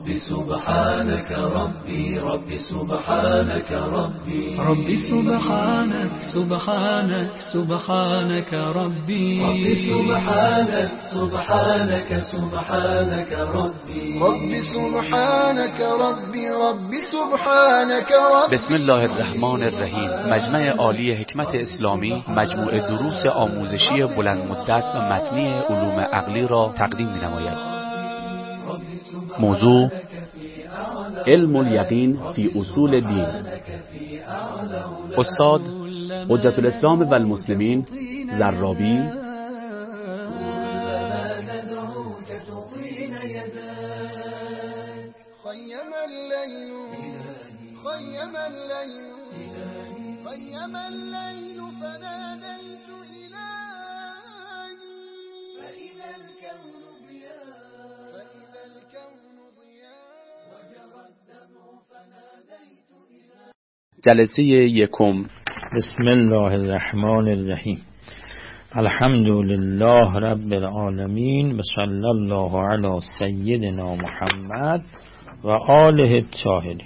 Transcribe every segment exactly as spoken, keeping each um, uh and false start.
ربي سبحانك ربي ربي سبحانك ربي ربي سبحانك سبحانك سبحانك ربي ربي سبحانك سبحانك سبحانك ربي ربي سبحانك ربي ربي سبحانك ربي. بسم الله الرحمن الرحیم. مجمع عالی حکمت اسلامی مجموعه دروس آموزشی بلند مدت و متنی علوم عقلی را تقدیم می‌نماید. موضوع علم الیقین فی اصول دین. استاد حجت الاسلام و المسلمین زرابی. خيم الليل خيم الليل خيم الليل فناديت إلهي فإذا الكون ضياء فإذا الكون ضياء وجرى الدمع فناديت إلهي. جلسه یکم. بسم الله الرحمن الرحیم. الحمد لله رب العالمین و صلی الله علی سیدنا محمد و آله الطاهرین.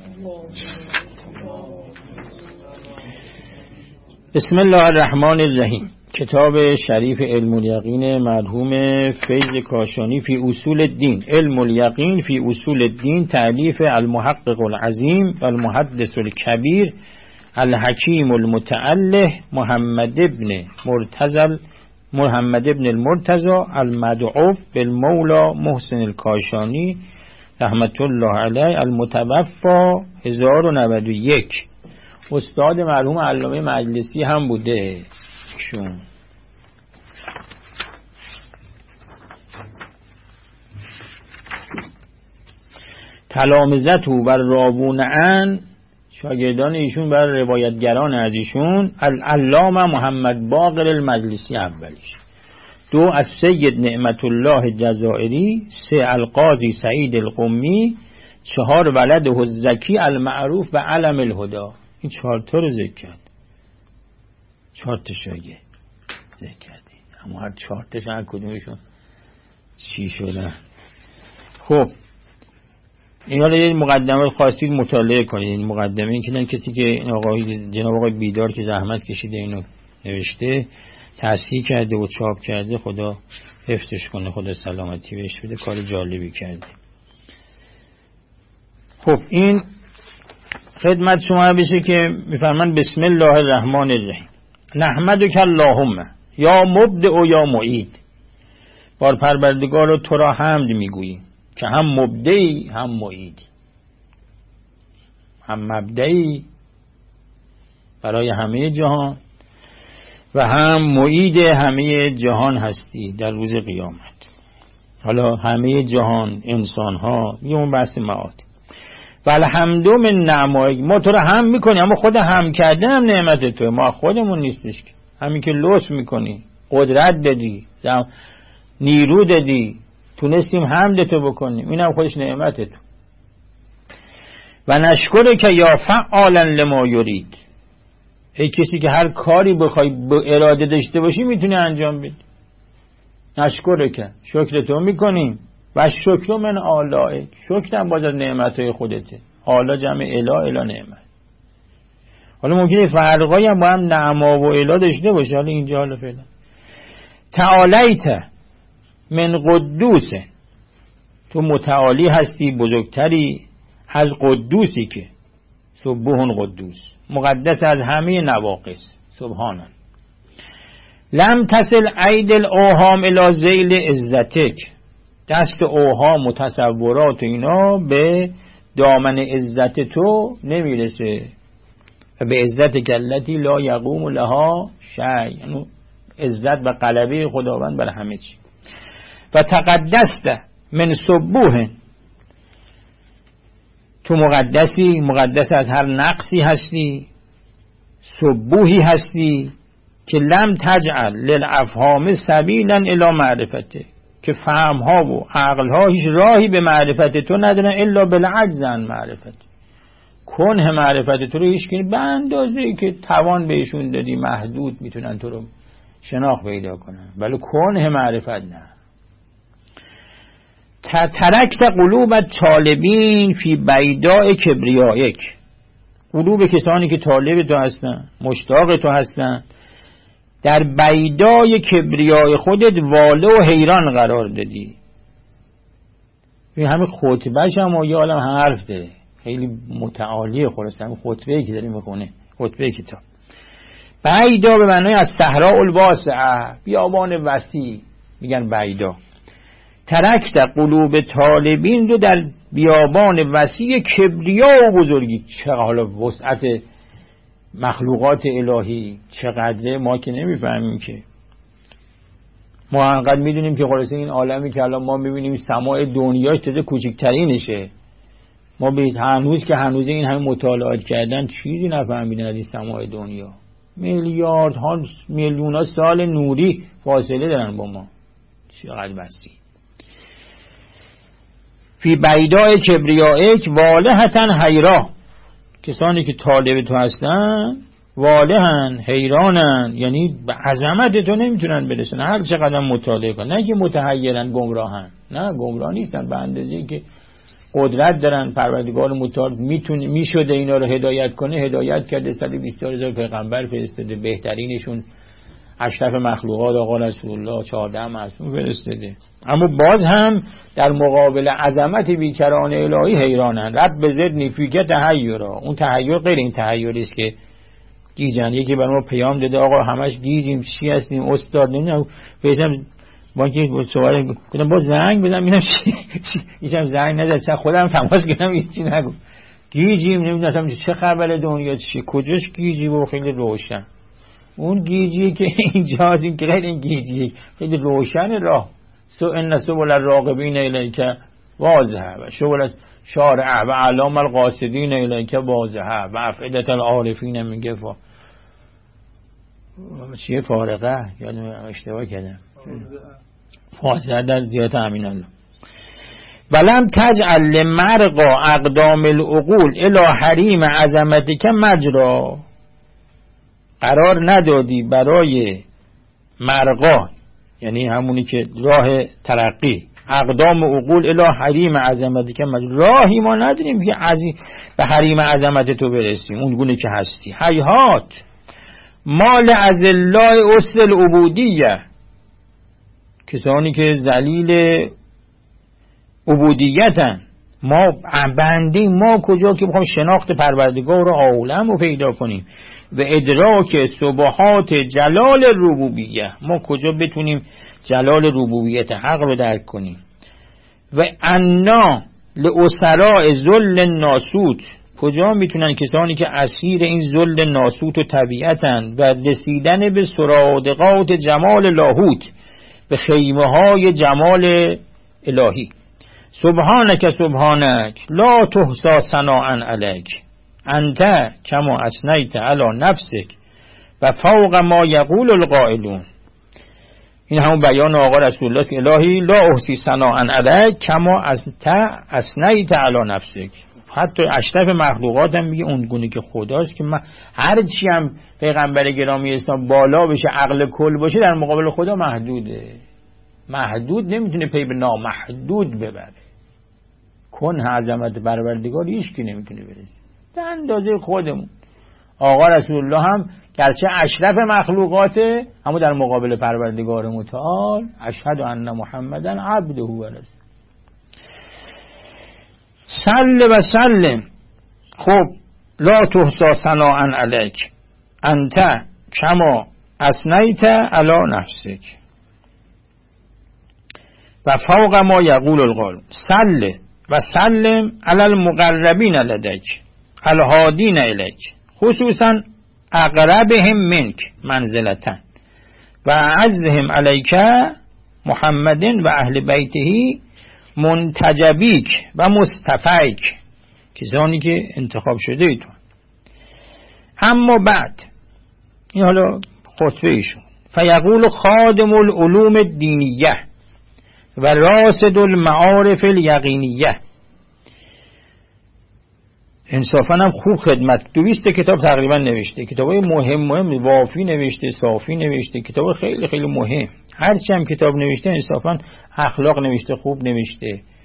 بسم الله الرحمن الرحیم. کتاب شریف علم الیقین مرحوم فیض کاشانی فی اصول الدین. علم الیقین فی اصول الدین تألیف المحقق العظیم و المحدث الکبیر الحکیم المتعله محمد ابن مرتضی محمد ابن المرتضی المدعوف بالمولا محسن الکاشانی رحمت الله علیه المتوفا هزار و نود و یک. استاد مرحوم علامه مجلسی هم بوده شون. تلامذته بر راوون عن، شاگردان ایشون بر روایتگران از ایشون، العلامه محمد باقر المجلسی اولیش. دو از سید نعمت الله جزائری. سه القاضی سعید القمی. چهار ولد حزکی المعروف به علم الهدا. این چهار تا رو ذکر کرد. چهار تا شاگرد ذکر کردی، اما هر چهار تاش هر کدومشون چی شدن. خب اینا رو یه مقدمه خاصی مطالعه کنید. این مقدمه این که نه کسی که این آقای جناب آقای بیدار که زحمت کشیده اینو نوشته تصحیح کرده و چاپ کرده، خدا حفظش کنه، خدا سلامتی بهش بده، کار جالبی کرده. خب این خدمت شما بشه که میفرمان بسم الله الرحمن الرحیم. نحمدک اللهم یا مبدع و یا معید. بار پروردگار رو تو را حمد میگوییم که هم مبدعی هم معیدی، هم مبدعی برای همه جهان و هم معید همه جهان هستی در روز قیامت. حالا همه جهان انسان ها یه اون بحث معاد. و الحمد من نعمایک، ما تو رو هم میکنی، اما خود هم کردن هم نعمت توه، ما خودمون نیستش که همین که لطف میکنی، قدرت دادی، نیرو دادی، تونستیم حمد تو بکنیم، این هم خودش نعمت تو. و نشکره که یا فعالا لما یرید، ای کسی که هر کاری بخوای با اراده داشته باشی میتونی انجام بدی. نشکره که شکر تو میکنیم. و شکر من آلائک، شکر هم باز از نعمتهای خودته. آلا جمع الا، الا نعمت. حالا ممکنه فرقایی هم با هم نعما و الا داشته باشه. حالا اینجا حالا فعلا تعالیت من قدوس، تو متعالی هستی، بزرگتری از قدوسی که سبحان قدوس، مقدس از همه نواقص، سبحانه. لم تصل اید الاوهام الی ذیل عزتک، دست اوهام و تصورات و اینا به دامن عزت تو نمیرسه. به عزت کلتی لا یقوم لها شیء، یعنی عزت و غلبه خداوند بر همه چی. و تقدست من سبوه، تو مقدسی، مقدس از هر نقصی هستی، سبوهی هستی که لم تجعل للافهام سبیلا الی معرفته، که فهمها و عقلها هیچ راهی به معرفت تو ندارن الا بالعجز عن معرفت. کنه معرفت تو رو هیچ کنی به اندازه‌ای که توان بهشون دادی محدود میتونن تو رو شناخت پیدا کنن، ولی کنه معرفت نه. ترکت قلوب طالبین فی بیداء کبریایک، قلوب کسانی که طالب تو هستن، مشتاق تو هستن، در بیدای کبریای خودت واله و حیران قرار دادی. این همه خطبهش هم و یه عالم حرف داره، خیلی متعالیه. خلاصه همین خطبه‌ای که داریم میخونه، خطبه کتاب. بیدا به معنای از صحراء الواسعه، بیابان وسیع میگن بیدا. ترکت قلوب طالبین رو در بیابان وسیع کبریا و بزرگی. چقدر حالا وسعت مخلوقات الهی چقدره ما که نمیفهمیم که. ما انقدر میدونیم که خلاصه این عالمی که الان ما میبینیم سماع دنیاش تازه کوچکترینشه. ما به هنوز که هنوز این همه مطالعات کردن چیزی نفهمیدن از این سماع دنیا. میلیاردها میلیونها سال نوری فاصله دارن با ما. چقدر وسیع. فی بیداء کبریایک والهتن حیرا، کسانی که طالب تو هستن والهن، حیرانن، یعنی به عظمت تو نمیتونن برسن هر چقدر مطالعه کنن. نه که متحیرن گمراهن، نه گمراه نیستن، به اندازه‌ای که قدرت دارن. پروردگار متعال میتونه میشده اینا رو هدایت کنه، هدایت کرده. صد و بیست هزار پیغمبر فرستاده، بهترینشون اشرف مخلوقات آقا رسول الله چهارده معصوم فرستاده. اما باز هم در مقابل عظمت بیکران الهی حیرانن. رب زدنی فیک تحیرا. اون تحیر غیر این تحیری است که گیجن. یکی بر ما پیام داده آقا همش گیجیم، چی هستیم استاد، نمیدونم پیشم با که سوال کنم باز زنگ بزنم ببینم چی هیچم زنگ نزد، چه خودم تماس گرفتم هیچی نگو. گیجیم، نمیدونم چه خبر دنیا چیه، کجاش گیجی و خیلی روشن. اون گیجی که اینجا هستیم که خیلی گیجی خیلی روشن راه. سو ان سبل الراغبین الیک واضحه و شبل شارع و علام القاصدین الیک واضحه و افئده العارفین میگه فا چیه فارقه، یعنی اشتباه کردم، واضحه در زیادت امین الله. ولم تجعل لمرقا اقدام العقول الی حریم عظمتک مجرا، قرار ندادی برای مرقا، یعنی همونی که راه ترقی، اقدام عقول الی حریم عظمتک مجرا، راهی ما نداریم که عظیم به حریم عظمت تو برسیم اون گونه که هستی. هیهات مال از الله اصل العبودیه، کسانی که ذلیل عبودیتن، ما بنده، ما کجا که بخوام شناخت پروردگار و عالم رو پیدا کنیم و ادراک سبحات جلال ربوبیه، ما کجا بتونیم جلال ربوبیت حق رو درک کنیم. و انا لاسراء ذل ناسوت، کجا میتونن کسانی که اسیر این ذل ناسوت و طبیعتن و رسیدن به سرادقات جمال لاهوت، به خیمه های جمال الهی. سبحانک سبحانک لا تحصی ثناء علیک انت کما اثنیت علی نفسک و فوق ما یقول القائلون. این همون بیان آقا رسول الله که الهی لا احصی ثناء علیک کما اثنیت علی نفسک. حتی اشرف مخلوقات هم میگه اون گونه که خداست که من هر چی هم پیغمبر گرامی اسلام بالا بشه، عقل کل باشه، در مقابل خدا محدوده. محدود نمیتونه پی به نامحدود ببره. کن عظمت پروردگار هیچ کی نمیتونه برسه به اندازه خودمون. آقا رسول الله هم گرچه اشرف مخلوقاته، اما در مقابل پروردگار متعال اشهد ان محمدن عبده و رسوله. صل و سلم. خب لا تحصی ثناء علیک انت کما اثنیت علی نفسک و فوق ما یقول القائل. صل و سلم علی المقربین لدیک الهادین الیک خصوصا اقربهم منک منزلتن و اعزهم علیک محمدin و اهل بیته منتجبیک و مصطفیک، کسانی که انتخاب شده ایتون. اما بعد این حالا خطبه ایشون فیقول خادم العلوم الدینیه و راسد المعارف الیقینیه. انصافا هم خوب خدمت دویست کتاب تقریبا نوشته، کتابای مهم مهم وافی نوشته، صافی نوشته، کتاب خیلی خیلی مهم. هرچی هم کتاب نوشته انصافا اخلاق نوشته، خوب نوشته،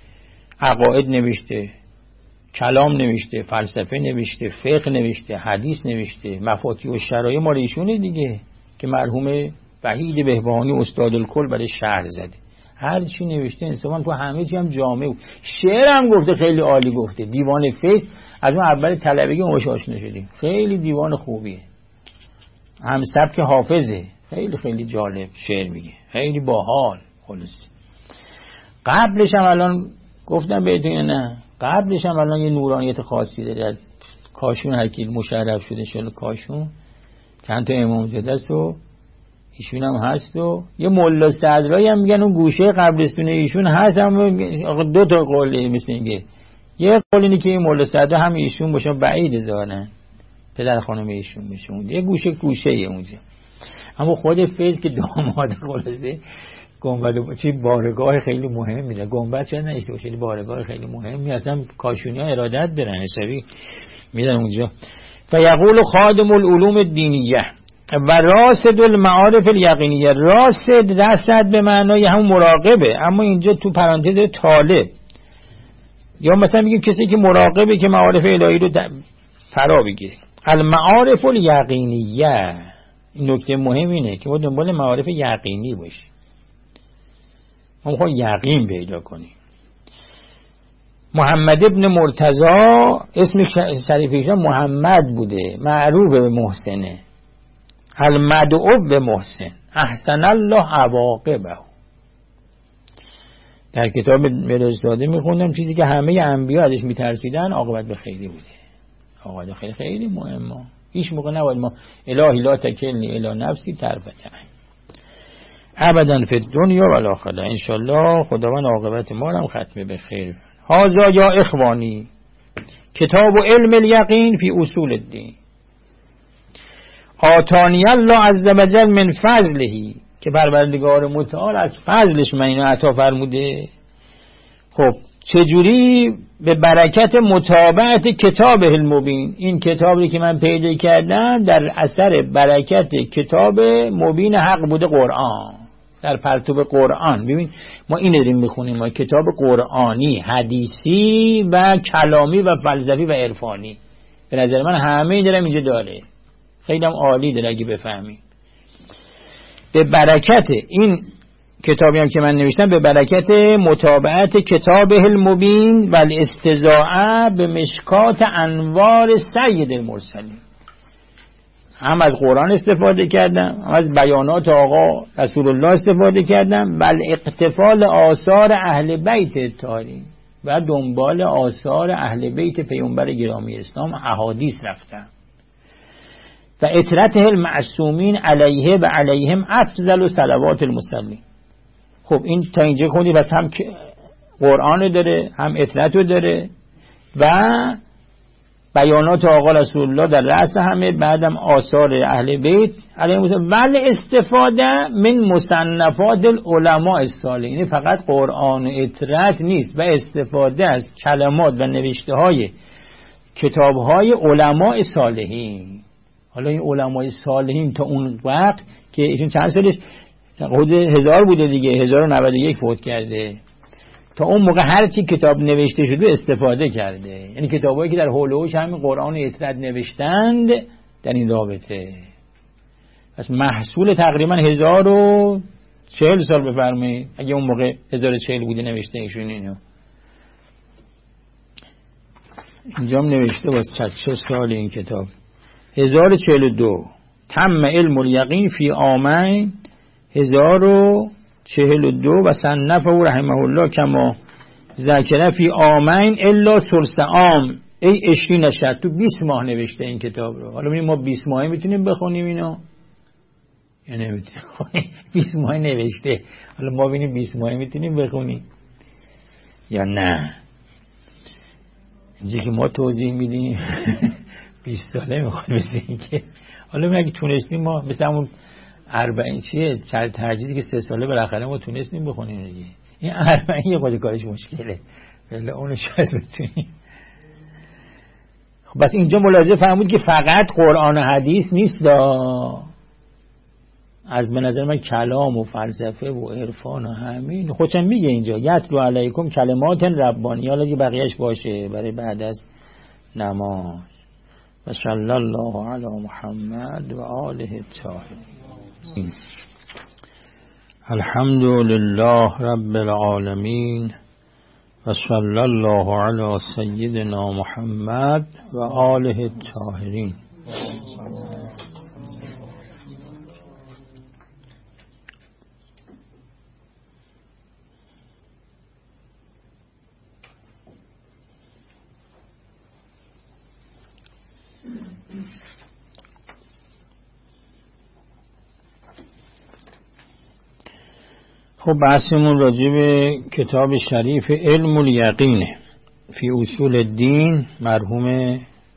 عقاید نوشته، کلام نوشته، فلسفه نوشته، فقه نوشته، حدیث نوشته. مفاتیح الشرایع مال ایشونه دیگه که مرحوم وحید بهبهانی استاد الکل برای شرح زده. هر چی نوشته انصافا تو همه چی هم جامع بود. شعر هم گفته، خیلی عالی گفته. دیوان فیض از اون اول طلبگی ما آشنا شدیم، خیلی دیوان خوبیه، هم سبک حافظه، خیلی خیلی جالب شعر میگه، خیلی باحال. خلاص قبلش هم الان گفتم بهتون نه، قبلش هم الان یه نورانیت خاصی داره. کاشون هر کی مشرف شده انشالله کاشون چند تا امامزاده است و ایشون هم هست و یه ملا صدرایی هم میگن اون گوشه قبرستون ایشون هست. هم دو تا قوله مثل اینه، یه قول اینه که این ملا صدر هم ایشون باشه، بعید زانه پدر خانم ایشون میشه، یه گوشه گوشه اونجا. اما خود فیض که داماد خلاصه گنبد چی بارگاه خیلی مهمی داره، گنبد چه نشته باشه، بارگاه خیلی مهمی اصلا کاشونی‌ها ارادت دارن، حسابی میرن اونجا. فیقول خادم العلوم الدینیه و راسد المعارف الیقینیه. راسد رصد به معنای همون مراقبه، اما اینجا تو پرانتز طالب، یا مثلا میگیم کسی که مراقبه که معارف الهی رو فرا بگیره. المعارف الیقینیه، این نکته مهم اینه که ما دنبال معارف یقینی باشیم، ما میخوایم یقین پیدا کنیم. محمد ابن مرتضی اسم شریفیشون محمد بوده، معروف به محسنه، المدعو به محسن، احسن الله عواقبه. در کتاب مدرساده میخوندم چیزی که همه انبیا ازش میترسیدن عاقبت به خیری بوده. عاقبت خیلی خیلی مهمه، هیچ موقع نباید ما الهی لا تکلنی الی نفسی طرفة عین ابدا فی الدنیا و الاخره. ان شاء الله خداوند عاقبت ما هم ختم به خیر. هذا یا اخوانی کتاب علم الیقین فی اصول الدین آتانی الله عز وجل من فضله، که پروردگار متعال از فضلش من اینو عطا فرموده. خب چجوری؟ به برکت متابعت کتاب المبین. این کتابی که من پیدا کردم در اثر برکت کتاب مبین حق بوده، قرآن، در پرتوب قرآن. ببین ما این داریم میخونیم، ما کتاب قرآنی، حدیثی و کلامی و فلسفی و عرفانی. به نظر من همه این دارم اینجا داره، خیلی هم عالی داره اگه بفهمیم. به برکت این کتابی هم که من نوشتم، به برکت متابعت کتاب المبین و الاستضاءه به مشکات انوار سید المرسلین، هم از قرآن استفاده کردم، هم از بیانات آقا رسول الله استفاده کردم، و اقتفال آثار اهل بیت تاری، و دنبال آثار اهل بیت پیامبر گرامی اسلام احادیث رفتم. و اطرته المعصومین علیه و علیهم افضل صلوات المصلین. خب این تا اینجا خوندی، بس هم قرآن داره، هم اطرت داره و بیانات آقا رسول الله در رأس همه، بعدم آثار اهل بیت علیهم السلام. ولی استفاده من مصنفات العلماء الصالحین، یعنی فقط قرآن و اطرت نیست، و استفاده از کلمات و نوشته های کتاب های علماء صالحین. حالا این علمای صالحین تا اون وقت که ایشون چند سالش حدود هزار بوده دیگه، هزار و نود و یک فوت کرده، تا اون موقع هر چی کتاب نوشته شده استفاده کرده. یعنی کتابایی که در حول و حوش همین قرآن و اطرت نوشتند در این رابطه. پس محصول تقریبا هزار و چهل سال بفرمایید، اگه اون موقع هزار و چهل بوده نوشته ایشون اینو. اینجام نوشته واسه چه سال این کتاب؟ هزار و چهل و دو. تم علم الیقین فی عامین، هزار و چهل و دو. و صنفه رحمه الله کما ذکر فی عامین الا ثلث عام، ای عشرین نشد، تو بیست ماه نوشته این کتاب رو. حالا ببینیم ما بیست ماهی میتونیم بخونیم اینو یا نمیتونیم؟ بیست ماهی نوشته، حالا ما ببینیم بیست ماهی میتونیم بخونیم یا نه. اینجا که ما توضیح میدیم بیست ساله میخواد مثل این که حالا ما اگه تونستیم ما مثل همون اربعین چیه چند ترجیدی که سه ساله بالاخره ما تونستیم بخونیم دیگه. این اربعین یه خود کارش مشکله، ولی اونو شاید بتونیم. خب بس اینجا ملاحظه فرمود که فقط قرآن و حدیث نیست دا. از به نظر من کلام و فلسفه و عرفان و همین خودشم میگه اینجا یتلو علیکم کلمات ربانی، حالا که بقیهش باشه برای بعد از نماز. و صلی الله علی محمد و آله الطاهرین. الحمد لله رب العالمین و صلی الله علی سیدنا محمد و آله الطاهرین. خب بحثمون راجع به کتاب شریف علم الیقین فی اصول الدین مرحوم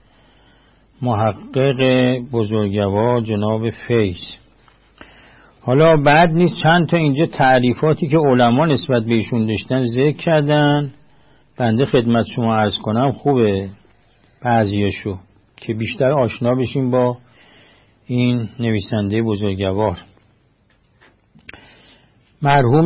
محقق بزرگوار جناب فیض. حالا بعد نیست چند تا اینجا تعریفاتی که علما نسبت به ایشون داشتن ذکر کردن، بنده خدمت شما عرض کنم خوبه بعضیاشو که بیشتر آشنا بشیم با این نویسنده بزرگوار. مرحوم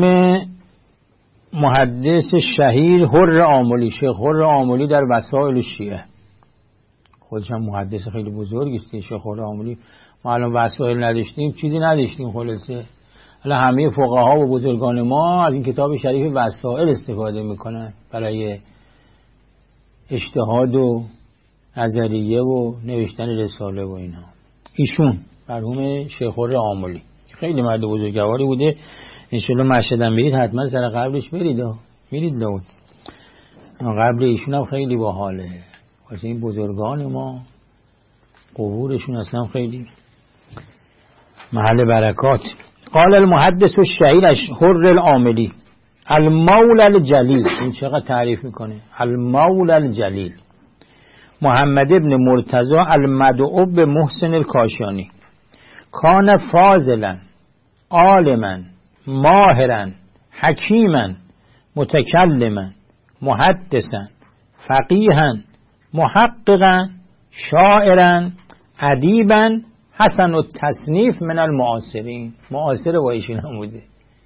محدث شهیر حر آملی، شیخ حر آملی در وسائل شیعه، خودش هم محدث خیلی بزرگی است. شیخ حر آملی ما الان وسائل نداشتیم، چیزی نداشتیم، خلاصه الان همه فقها و بزرگان ما از این کتاب شریف وسائل استفاده میکنن برای اجتهاد و نظریه و نوشتن رساله و اینا. ایشون مرحوم شیخ حر آملی خیلی مرد بزرگواری بوده. انشالله مشهدم برید حتما سر قبرش برید و میرید داود. قبر ایشون هم خیلی باحاله، واسه این بزرگان ما قبورشون اصلا خیلی محل برکات. قال المحدث الشهیر حر العاملی المولى الجلیل، این چقدر تعریف میکنه، المولى الجلیل محمد ابن مرتضی المدعو به محسن الکاشانی، کان فاضلا عالما ماهرا حکیما متکلما محدثا فقیها محققا شاعرا ادیبا حسن التصنیف من المعاصرین. معاصر با ایشون هم بوده.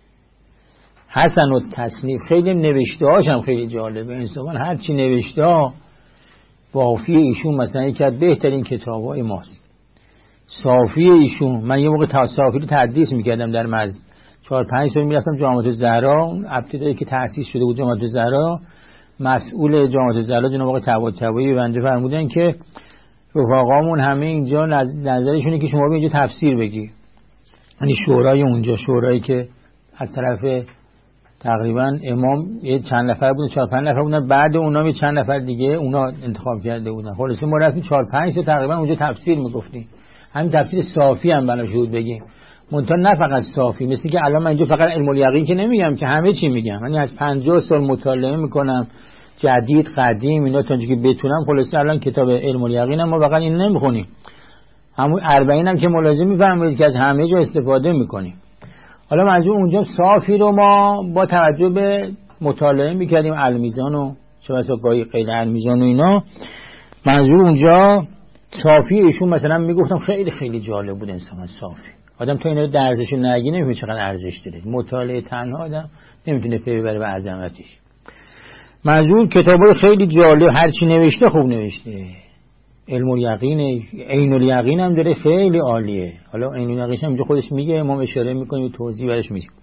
حسن التصنیف، خیلی نوشته هاش هم خیلی جالبه. انسان هر چی نوشته ها وافی ایشون مثلا یکی از بهترین کتاب های ماست. صافی ایشون، من یه موقع صافی رو تدریس میکردم در مزد، چهار پنج سال میرفتم جامعه الزهرا، اون ابتدایی که تأسیس شده بود جامعه الزهرا، مسئول جامعه الزهرا جناب آقای طباطبایی بنده فرمودن که رفقامون همه اینجا نظرشونه که شما به اینجا تفسیر بگی. یعنی شورای اونجا، شورایی که از طرف تقریبا امام یه چند نفر بودن، چهار پنج نفر بودن، بعد اونا می چند نفر دیگه اونا انتخاب کرده بودن. خلاص ما رفتیم چهار پنج تا تقریبا اونجا تفسیر میگفتیم. همین تفسیر صافی هم بنا شد بگیم. منتها نه فقط صافی، مثل که الان من اینجا فقط علم الیقین که نمیگم که همه چی میگم. یعنی از پنجاه سال مطالعه میکنم، جدید قدیم اینا تا اینکه بتونم. خلاص الان کتاب علم الیقین ما فقط این نمیخونیم، همون اربعین هم که ملاحظه میفرمایید که از همه جا استفاده میکنیم. حالا منظور اونجا صافی رو ما با توجه به مطالعه میکردیم، المیزان و چه بسا گاهی غیر المیزان و اینا. منظور اونجا صافی ایشون مثلا میگفتم خیلی خیلی جالب بود. انسان صافی آدم تا اینا رو درزشو نگی نمیفهمه چقدر ارزش داره. مطالعه تنها آدم نمیتونه پی ببره به عظمتش. منظور کتابای خیلی جالب، هر چی نوشته خوب نوشته. علم الیقین، عین الیقین هم داره خیلی عالیه. حالا عین الیقین هم اینجا خودش میگه، ما اشاره میکنیم و توضیح برش میدیم.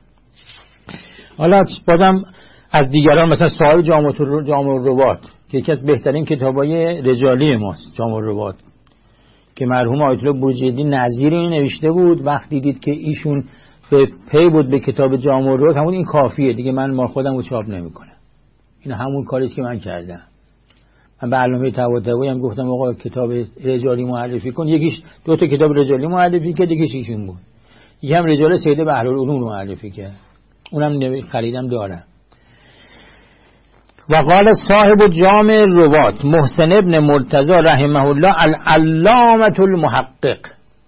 حالا بازم از دیگران مثلا صاحب جامع جامع الروات که یکی از بهترین کتابای رجالی ماست، جامع الروات، که مرحوم آیت الله بروجردی نظیر این نوشته بود. وقتی دید که ایشون به پی بود به کتاب جامع الروات، همون این کافیه دیگه، من ما خودم رو چاپ نمیکنم. این همون کاریه که من کردم. من به علامه طباطبایی هم گفتم آقا کتاب رجالی معرفی کن. یکیش دو تا کتاب رجالی معرفی کرد، یکیش ایشون بود. یکی هم رجال سید بحرالعلوم رو معرفی کرد، اونم خریدم دارم. و قال صاحب جامع الروات محسن ابن مرتضی رحمه الله العلامة المحقق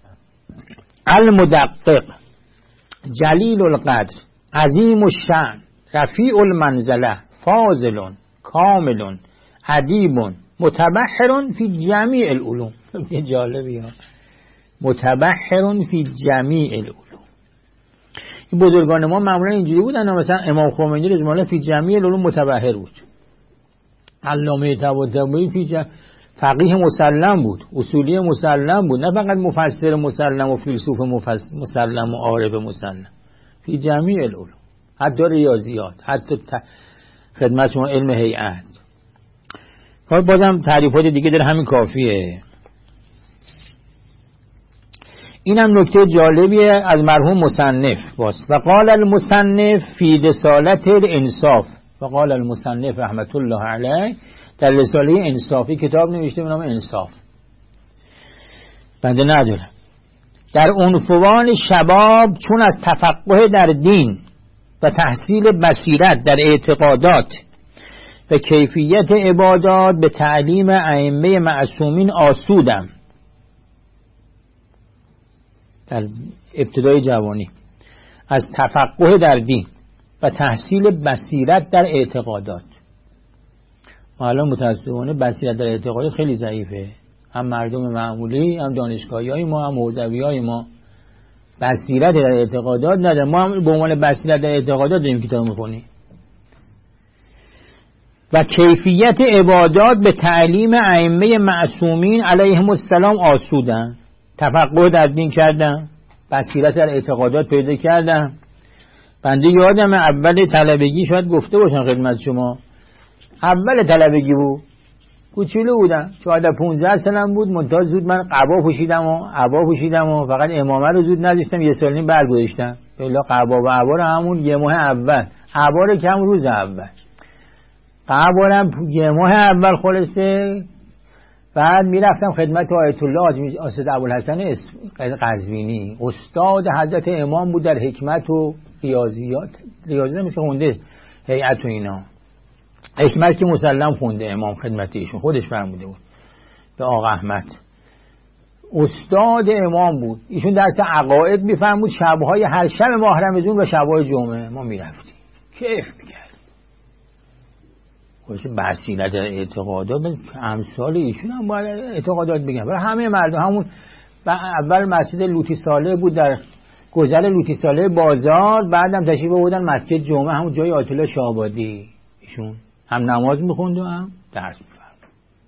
المدقق جلیل القدر عظیم الشأن رفیع المنزله فاضل کامل ادیب متبحر فی جمیع العلوم. جالبی ها، متبحر فی جمیع العلوم. بزرگان ما معمولا اینجوری بودن. مثلا امام خمینی رضی الله عنه فی جمعی العلوم متبحر بود. علامه طباطبایی فی جمع فقیه مسلم بود، اصولی مسلم بود، نه فقط مفسر مسلم و فیلسوف مسلم و عارف مسلم. فی جمعی العلوم، حتی ریاضیات، حتی خدمت شما علم هیئت. بازم تعریفات دیگه داره، همین کافیه. اینم نکته جالبیه از مرحوم مصنف باز. و قال المصنف فی رسالت الانصاف، و قال المصنف رحمت الله علیه در رساله انصافی کتاب نوشته به نام انصاف، بنده ندارم، در عنفوان شباب چون از تفقه در دین و تحصیل بصیرت در اعتقادات و کیفیت عبادات به تعلیم ائمه معصومین آسودم. در ابتدای جوانی از تفقه در دین و تحصیل بصیرت در اعتقادات. ما الان متاسفانه بصیرت در اعتقادات خیلی ضعیفه، هم مردم معمولی، هم دانشگاهی های ما، هم حوزوی های ما بصیرت در اعتقادات نداره. ما هم به عنوان بصیرت در اعتقادات داریم کتاب میخونیم. و کیفیت عبادات به تعلیم ائمه معصومین علیهم السلام آسودن. تفقه در دین کردن، بصیرت در اعتقادات پیدا کردن. بنده یادم اول طلبگی شاید گفته باشم خدمت شما، اول طلبگی بود، کوچولو بودم، چهارده پانزده سالم بود، منتها زود من قبا پوشیدم و عبا پوشیدم و فقط امامه رو زود نذاشتم، یه سال نیم برگذاشتم. الا قبا و عبا رو همون یه ماه اول، عبا رو کم روز اول، قبا رو یه ماه اول خلاصه. بعد میرفتم خدمت آیت الله اسد ابوالحسن قزوینی، استاد حضرت امام بود در حکمت و ریاضیات، ریاضیات مثل خونده هیئت و اینا، حکمت که مسلم خونده امام خدمت ایشون، خودش فرموده بود به آقا احمد، استاد امام بود ایشون. درس عقاید میفرمود، شبهای هر شب ماه رمضان و شبهای جمعه ما میرفتیم، کیف میکرد. خودش بصیرت در اعتقادات، امثال ایشون هم باید اعتقادات بگن برای همه مردم. همون اول مسجد لوتی صالح بود در گذر لوتی صالح بازار، بعدم تشریف آوردن مسجد جمعه، همون جای آیت الله شاه‌آبادی. ایشون هم نماز میخوند و هم درس میفرمود.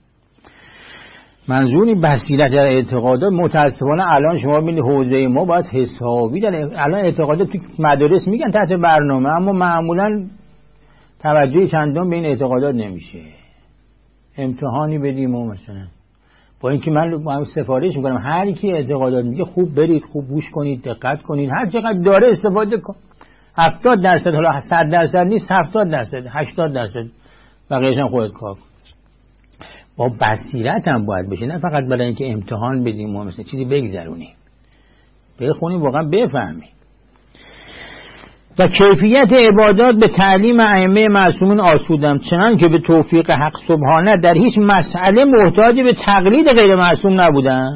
منظوری بصیرت در اعتقادات متاسفانه الان شما ببینید حوزه ما باید حسابی در الان اعتقادات تو مدارس میگن تحت برنامه، اما معمولا توجهی چندان به این اعتقادات نمیشه. امتحانی بدیم و مثلا با اینکه من سفارش میکنم هر کی اعتقادات میگه خوب برید، خوب گوش کنید، دقت کنید، هر چقدر داره استفاده کن. هفتاد درصد، حالا صد درصد نیست، هفتاد درصد، هشتاد درصد، بقیه‌اش هم خودت کار کن. با بصیرت هم باید بشه، نه فقط برای اینکه امتحان بدیم و مثلا چیزی بگذرونیم. بخونیم واقعا بفهمیم. و کیفیت عبادات به تعلیم ائمه معصومین آسودم، چنان که به توفیق حق سبحانه در هیچ مسئله محتاج به تقلید غیر معصوم نبودن.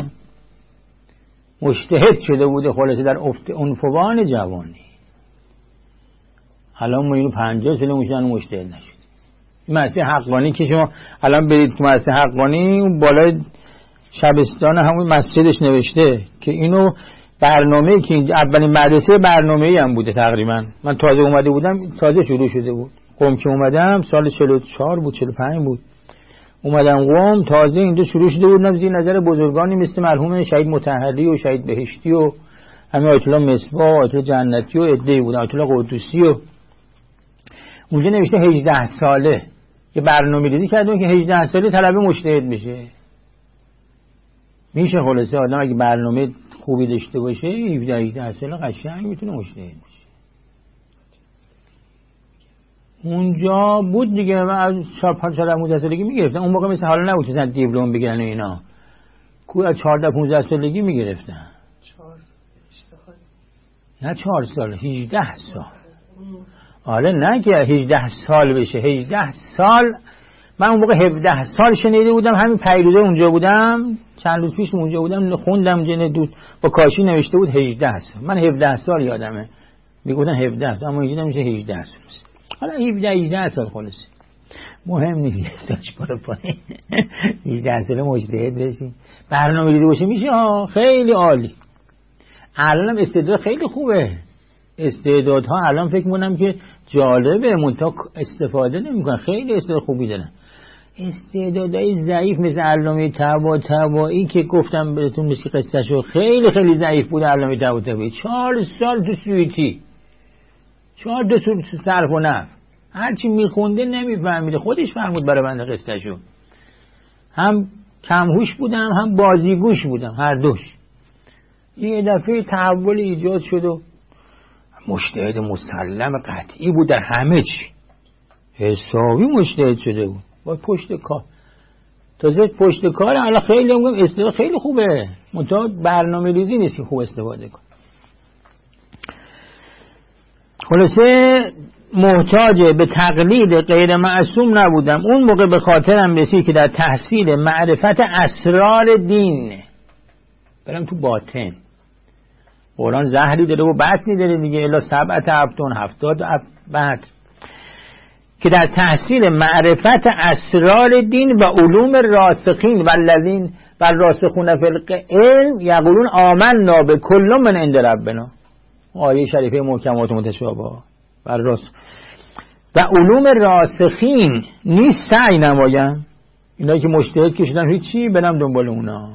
مجتهد شده بوده خلاصه در عنفوان جوانی. الان ما اینو پنجاه سال میشن مجتهد نشد. مسجد حقانی که شما الان برید تو مسجد حقانی، اون بالای شبستان همون مسجدش نوشته که اینو برنامه‌ای که اولین مدرسه برنامه‌ای هم بوده تقریبا. من تازه اومده بودم، تازه شروع شده بود. قم که اومدم سال چهل و چهار بود، چهل و پنج بود. اومدم قم تازه اینجا شروع شده بود. زیر نظر بزرگانی مثل مرحوم شهید مطهری و شهید بهشتی و همین آیت الله مصباح و آیت الله جنتی و عده‌ای بودن، آیت الله قدوسی و اونجا نوشته هجده ساله که برنامه‌ریزی کردن که هجده ساله طلبه مجتهد بشه. میشه خلاصه آدم اگه برنامه خوبی داشته باشه هفده هجده ساله قشنگ میتونه مجتهد بشه. اونجا بود دیگه، من از چهارده پانزده سالگی میگرفتن. اون موقع مثل حالا نبود که دیپلم بگیرن و اینا. کو از چهارده پانزده سالگی میگرفتن. نه چهار سال، هجده سال. آره نه که هجده سال بشه، هجده سال. من اون موقع هفده سال شنیده بودم، همین پیروزه اونجا بودم، چند روز پیش اونجا بودم خوندم جن دود با کاشی نوشته بود هجده سال. من هفده سال یادمه میگفتن هفده سال، اما اینجا نمیشه هجده سال. حالا هفده هجده سال خلاص مهم نیست، استاج برو پایین. هجده سال مجتهد بشین، برنامه‌ریزی باشه میشه. خیلی عالی. الانم استعداد خیلی خوبه، استعدادها الان فکر می‌کنم که جالبه منتها استفاده نمی‌کنن. خیلی استعداد خوبی دارن. استعدادهای ضعیف مثل علامه طباطبایی که گفتم بهتون مثل قصه‌شو خیلی خیلی ضعیف بود. علامه طباطبایی چهار سال تو سویتی، چهار دو سال صرف و نحو، هرچی میخونده نمیفهمیده. خودش فرمود برای بنده قصه‌شو. هم کمهوش بودم هم بازیگوش بودم، هر دوش. یه دفعه تحول ایجاد شد و مجتهد مسلم قطعی بود در همه چی، حسابی مجتهد شده بود با پشت کار. تازه پشت کار الان خیلی هم گفتم استفاده خیلی خوبه، منتها برنامه ریزی نیست که خوب استفاده کن. خلاصه محتاج به تقلید غیر معصوم نبودم. اون موقع به خاطرم رسید که در تحصیل معرفت اسرار دین برم تو باطن. قرآن زهری داره و بطنی داره دیگه، الا سبعت ابطن، هفتاد بعد که در تحصیل معرفت اسرار دین و علوم راسخین و الذین و راسخون فی العلم یقولون آمنا به کل من عند ربنا. آیه شریفه محکمات متشابه و راس و علوم راسخین نیست سعی نمایم، اینا که مجتهد کشیدن هیچی برم دنبال اونا.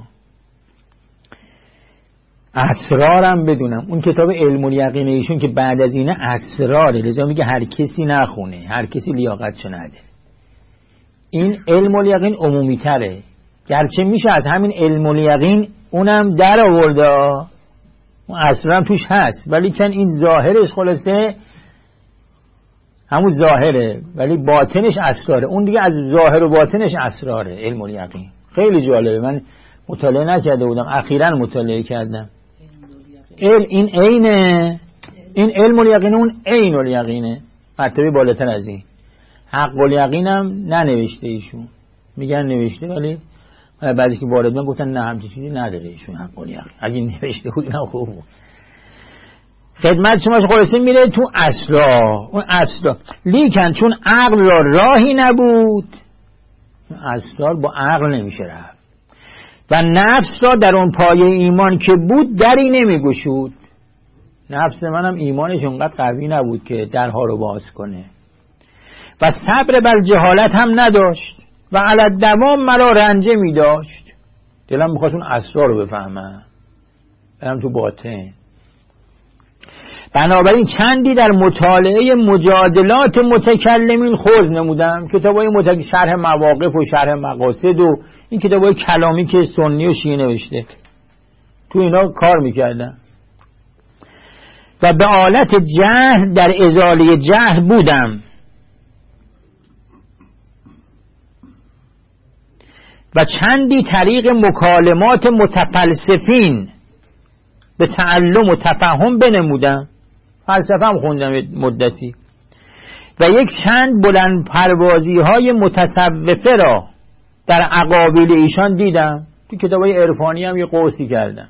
اسرارم بدونم. اون کتاب علم الیقین ایشون که بعد از اینه اسراره، لذا میگه هر کسی نخونه، هر کسی لیاقتشو نده. این علم الیقین عمومی تره، گرچه میشه از همین علم الیقین اونم در آورده، اون اسرارم توش هست، ولی کن این ظاهرش خلاصه همون ظاهره ولی باطنش اسراره. اون دیگه از ظاهر و باطنش اسراره. علم الیقین خیلی جالبه، من مطالعه نکرده بودم، اخیراً مطالعه کردم. علم این عینه، این علم الیقین اون عین الیقینه، مرتبه بالاتر از این. حق الیقین هم ننوشته ایشون، میگن نوشته ولی بعضی که وارد من گفتن نه همچین چیزی نداره ایشون حق الیقین. اگه نوشته بود نه خوب بود. خدمت شما خلاصه میره تو اسرار. اون اسرار لیکن چون عقل را راهی نبود، اسرار با عقل نمیشه رفت و نفس را در اون پایه ایمان که بود دری نمیگشود. نفس منم ایمانش اونقدر قوی نبود که درها رو باز کنه و صبر بر جهالت هم نداشت و علی دوام مرا رنجه می داشت. دلم میخواست اون اسرار رو بفهمم، برم تو باطن. بنابراین چندی در مطالعه مجادلات متکلمین خوض نمودم، کتابای متک... شرح مواقف و شرح مقاصد و این کتابای کلامی که سنی و شیعه نوشته، تو اینا کار میکردم و به آلت جهل در ازاله جهل بودم و چندی طریق مکالمات متفلسفین به تعلم و تفهم بنمودم. فلسفه هم خوندم مدتی و یک چند بلند پروازی های متصوفه را در اقابیل ایشان دیدم. تو کتابای عرفانی هم یه قوسی کردم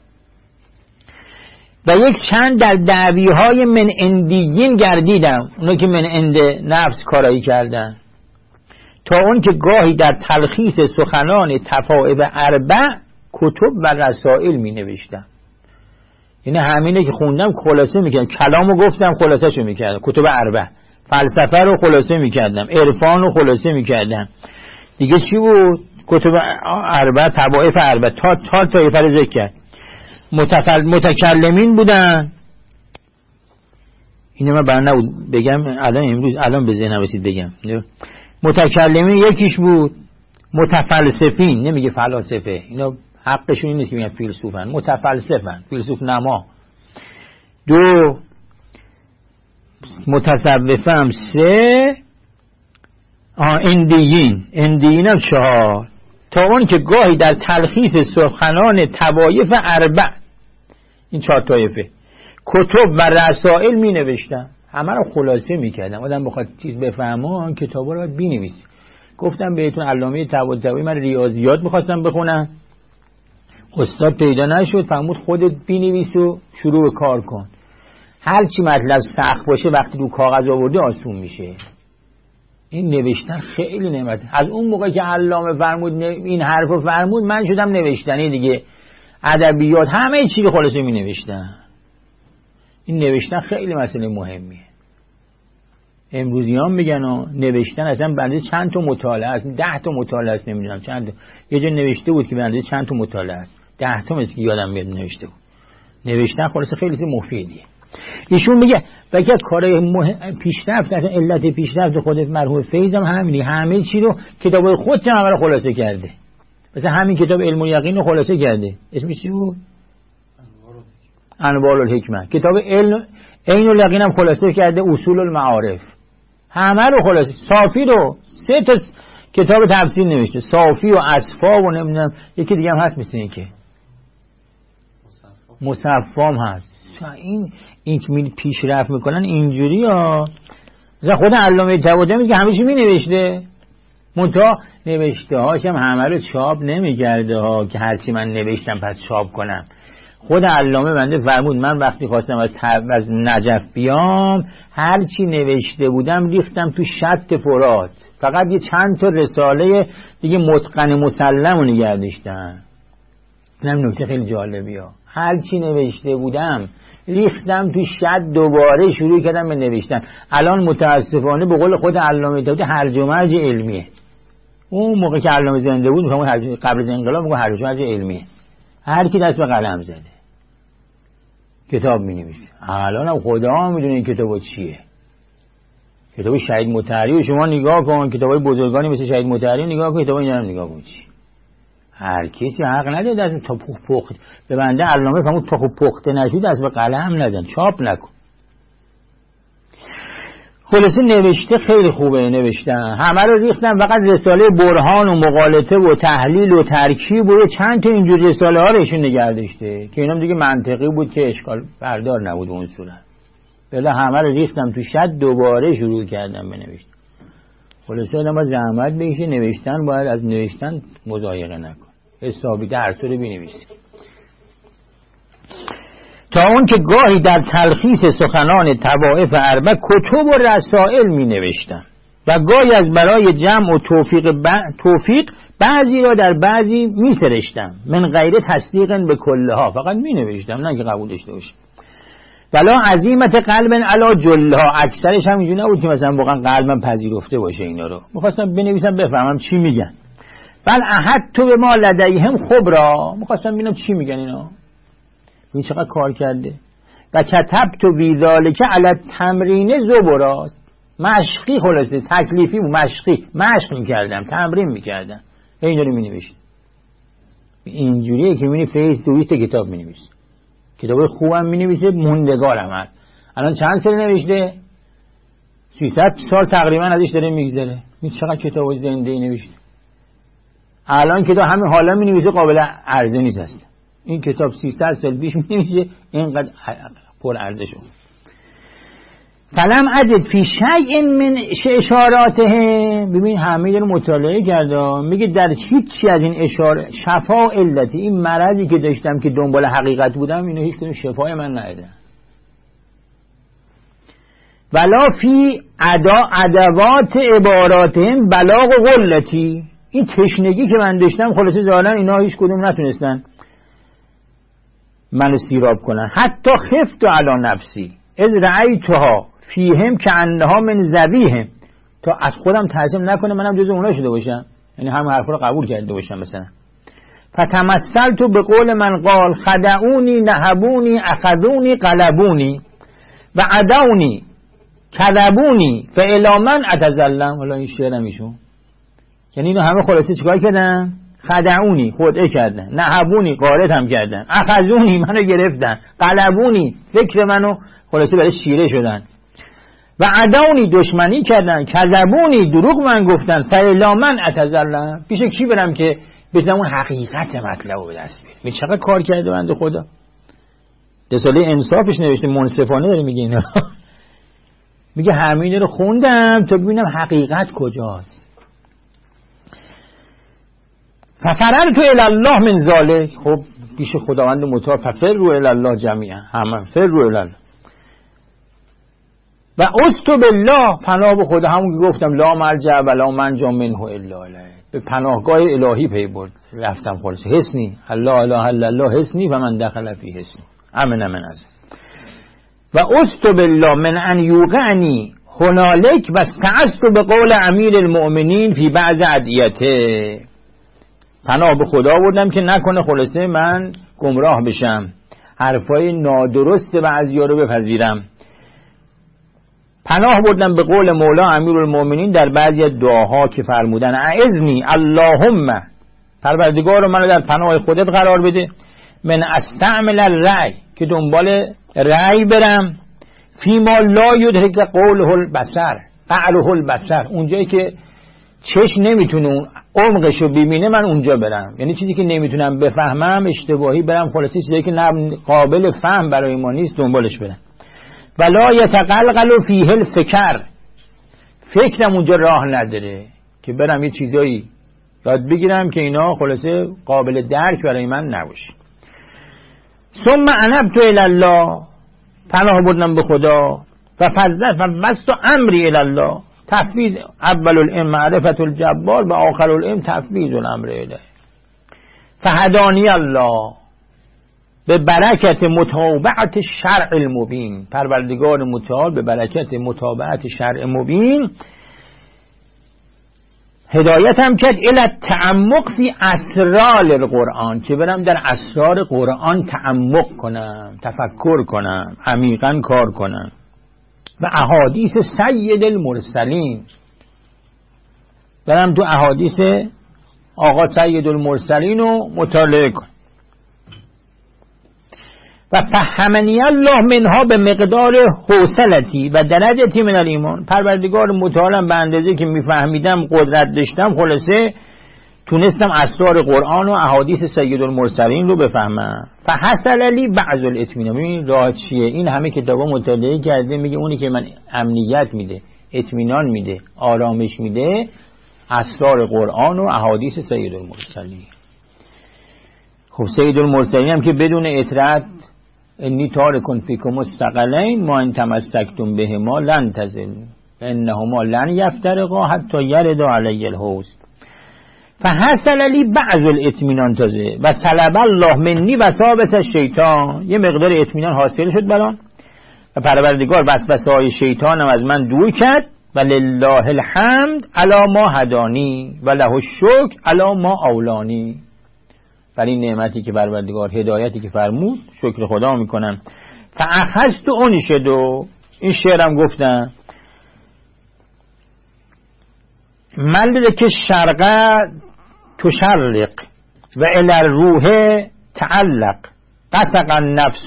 و یک چند در دعوی های من اندیین گردیدم، اونا که من اند نفس کارایی کردن، تا اون که گاهی در تلخیص سخنان تفاعب اربع کتب و رسائل می نوشتم. یعنی همینه که خوندم خلاصه میکردم، کلامو گفتم خلاصه شو میکردم، کتب اربع، فلسفه رو خلاصه میکردم، عرفان رو خلاصه میکردم، دیگه چی بود؟ کتب اربع، طوائف اربع، تا تا طایفه رو ذکر کرد. متفل متکلمین بودن. اینو من برنامه نبود بگم، الان امروز الان به ذهنم رسید بگم. متکلمین یکیش بود، متفلسفین نمیگه فلاسفه، اینا حقشون این نیست که میگن فیلسوفن، متفلسفن، فیلسوف نما. دو متصوفم. سه آه اندیین، اندیین هم چهار، تا اون که گاهی در تلخیص سخنان طوایف اربع، این چهار طایفه، کتب و رسائل می نوشتم، همه رو خلاصه می کردم. آدم بخواد چیز بفهمه کتابا رو بی نویسی. گفتم بهتون علامه طباطبایی من ریاضیات میخواستم بخونم، استاد پیدا نشد، فرمود خودت بنویس و شروع به کار کن. هر چی مطلب سخت باشه وقتی رو کاغذ آوردی آسون میشه. این نوشتن خیلی نعمته. از اون موقع که علامه فرمود این حرفو فرمود من شدم نوشتنی دیگه، ادبیات همه چی رو خلاصه می نوشتم. این نوشتن خیلی مسئله مهمیه. امروزیان میگن و نوشتن اصلا بنده چند تا مطالعه است، ده تا مطالعه است، نمیدونم چند تا. یه جا نوشته بود که بنده چند تا مطالعه است، ده تا مثل که یادم میاد نوشته بود. نوشتن خلاص خیلی مفیدیه. ایشون میگه بگه کار مهم... پیشرفت، اصلا علت پیشرفت خود مرحوم فیض هم همینی، همه چی رو کتاب خودش هم رو خلاصه کرده. مثلا همین کتاب علم الیقین رو خلاصه کرده، اسمش چی بود؟ انوار الحکمه. کتاب علم عین الیقین هم خلاصه کرده، اصول المعارف، همه رو خلاصه. صافی رو سه تا کتاب تفسیر نوشته، صافی و اصفا و نمیدونم یکی دیگه هم هست مثل این که مصفام هست. این این که می پیشرفت میکنن اینجوری ها. مثلا خود علامه طباطبایی میگه همه چی می نوشته، منتها نوشته هاش هم همه رو چاپ نمیکرده ها که هرچی من نوشتم پس چاپ کنم. خود علامه بنده فرمود من وقتی خواستم از, از نجف بیام هر چی نوشته بودم ریختم تو شط فرات، فقط یه چند تا رساله دیگه متقن مسلم رو نگه داشتم. اینم نکته خیلی جالبی ها. هر چی نوشته بودم ریختم تو شط، دوباره شروع کردم به نوشتن. الان متاسفانه به قول خود علامه طباطبایی هرج و مرج علمیه. اون موقع که علامه زنده بود میگم قبل از انقلاب میگم هرج و مرج علمیه، هر کی دست به قلم زده کتاب می‌نویسه. الان هم خدا میدونه این کتاب چیه. کتاب شهید مطهری رو شما نگاه کن، کتابای بزرگانی مثل شهید مطهری نگاه کن، کتاب اینا رو نگاه کن چی. هر کسی حق نداره دست تا پخ پخت به بنده علامه فرمود تا پخته نشود دست به قلم نزن، چاپ نکن. خلاصه نوشته خیلی خوبه، نوشتن همه رو ریختم، فقط رساله برهان و مغالطه و تحلیل و ترکیب و چند تا اینجور رساله ها رو ایشون نگه داشته که اینم دیگه منطقی بود که اشکال بردار نبود اون صورت. بله همه رو ریختم تو شد، دوباره شروع کردم به نوشتن. خلاصه آدم با زحمت بکشه، نوشتن باید از نوشتن مضایقه نکن، حسابی درس رو بنویسی. تا اون که گاهی در تلخیص سخنان طوائف اربع کتب و رسائل می نوشتم و گاهی از برای جمع و توفیق, ب... توفیق بعضی را در بعضی می سرشتم من غیر تصدیق به کلها، فقط می نوشتم نه که قبول داشته باشم. ولا عزیمت قلب علا جلها، اکثرش هم اینجوری نبود که مثلا واقعا قلبم پذیرفته باشه اینا رو، میخواستم بنویسم بفهمم چی میگن. بل احد تو به ما لدیهم خبرا، میخواستم ببینم چی میگن اینا، این چقدر کار کرده. و کتبت بی ذالک علی تمرین زبرا، مشقی خلاصه تکلیفی و مشقی مشق میکردم، تمرین میکردم، اینا رو مینوشتم. اینجوریه که میبینی فیض دویست کتاب مینویسه، کتاب خوبم مینویسه، موندگارم هست. الان چند سال نوشته؟ سیصد سال تقریبا ازش داره میگذره. این چقدر کتاب زنده ای نوشته. الان کتاب همین حالا مینویسه قابل عرضه نیست است. این کتاب سیصد سال پیش مینویسه اینقدر پر ارزش شد. فلم اجد فی شیء من اشاراته، ببین همه رو مطالعه کرده، میگه در هیچ چی از این اشاره شفا علتی، این مرضی که داشتم که دنبال حقیقت بودم اینو هیچ کدوم شفای من ندیدم. ولا فی ادا ادوات عباراتهم بلاغ و غلتی، این تشنگی که من داشتم خلاصه ظاهرا اینا هیچ کدوم نتونستن منو سیراب کنن. حتی خفت علی نفسی از رأیتها فیهم که انها من ذویهم، تا از خودم تعظیم نکنه منم جز اونا شده باشم، یعنی همه حرفا رو قبول کرده باشم. مثلا فتمثلت به قول من قال خدعونی نهبونی اخذونی قلبونی و عدونی کذبونی فالی من اتظلم. حالا این شعرم ایشون، یعنی اینو همه خلاصه چیکار کردن؟ خدعونی خودعه کردن، نهبونی غارت هم کردن، اخذونی منو گرفتن، قلبونی فکر منو خلاصه برای شیره شدن، و عدونی دشمنی کردن، کذبونی دروغ من گفتن، فالی من اتظلم پیش کی برم که بتونم اون حقیقت مطلب رو به دست بیارم. این چقدر کار کرده بنده خدا. رساله انصافش نوشته، منصفانه داره میگه اینا. میگه همین رو خوندم تا ببینم حقیقت کجاست. ففررت الی الله من ذلک، خب پیش خداوند متعال ففروا الی الله جمیعا، همه فروا الی الله. و استو بالله، پناه به خدا، همون که گفتم لا ملجأ ولا منجا منه الا الیه، به پناهگاه الهی پی برد رفتم. خلاص حسنی الله اله الا الله حسنی و من دخل فی حسنی امن من از. و استو بالله من ان یوقعنی هنالک و استعذت به قول امیر المؤمنین فی بعض ادعیته. پناه به خدا بردم که نکنه خلاصه من گمراه بشم، حرفای نادرست بعضیا رو بپذیرم. پناه بردم به قول مولا امیرالمومنین در بعضی دعاها که فرمودن اعذنی اللهم، پروردگار منو در پناه خودت قرار بده، من استعمل الرأی، که دنبال رأی برم، فی ما لا یدرک قوله البصر قعره البصر، اونجایی که چشم نمیتونه عمقشو ببینه من اونجا برم، یعنی چیزی که نمیتونم بفهمم اشتباهی برم، خلاصی چیزی که نه قابل فهم برای ما نیست دنبالش برم. ولا یتقلقل فیه الفکر، فکرم اونجا راه نداره که برم یه چیزایی یاد بگیرم که اینا خلاصه قابل درک برای من نباشه. ثم انبت الی الله، پناه بردم به خدا، و فضلت و بست امری الی الله، تفویض اول الامر معرفت الجبار و آخر الامر تفویض الامر الیه. فهدانی الله به برکت متابعت شرع المبین، پروردگار متعال به برکت متابعت شرع مبین هدایتم کرد الی تعمق فی اسرار القرآن، که برم در اسرار قرآن تعمق کنم، تفکر کنم، عمیقا کار کنم. و احادیث سید المرسلین، برم تو احادیث آقا سید المرسلین رو مطالعه کنم. و فهمنی الله منها به مقدار حوصلتی و درجتی من الایمان، پروردگار متعالم به اندازه که میفهمیدم قدرت داشتم خلاصه تونستم اسرار قرآن و احادیث سید المرسلین رو بفهمم. فحصل لی بعض الاطمینان. ببین راه چیه؟ این همه کتابا مطالعه کرده، میگه اونی که من امنیت میده، اطمینان میده، آرامش میده، اسرار قرآن و احادیث سید المرسلین. خب سید المرسلین هم که بدون اطاعت انی تارکن فیکم الثقلین ما ان تمسکتم بهما لن تزلوا انهما لن یفترقا حتی یردا علی الحوض. فحصل لی بعض الاطمینان تازه و سلب الله منی وساوس الشیطان، یه مقدار اطمینان حاصل شد برام و پروردگار وسوسه های شیطانم از من دور کرد. و لله الحمد علی ما هدانی و له الشکر علی ما اولانی. بر این نعمتی که پروردگار هدایتی که فرمود شکر خدا میکنم. فاخذت انشد، این شعرم گفتم، ملک که شرقه تشرق و الی الروح تعلق قسق النفس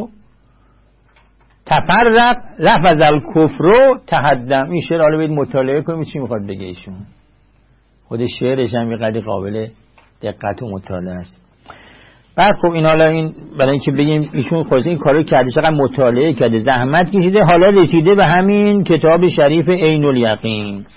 تفرق لفظ الکفر تهدم. این شعر حالا باید مطالعه کنیم چی میخواد بگه ایشون. خود شعرش هم یه قدری قابل دقت و مطالعه است. بعد خب این حالا این برای اینکه بگیم ایشون خود این کارو کرده، چقدر مطالعه کرده، زحمت کشیده، حالا رسیده به همین کتاب شریف عین الیقین،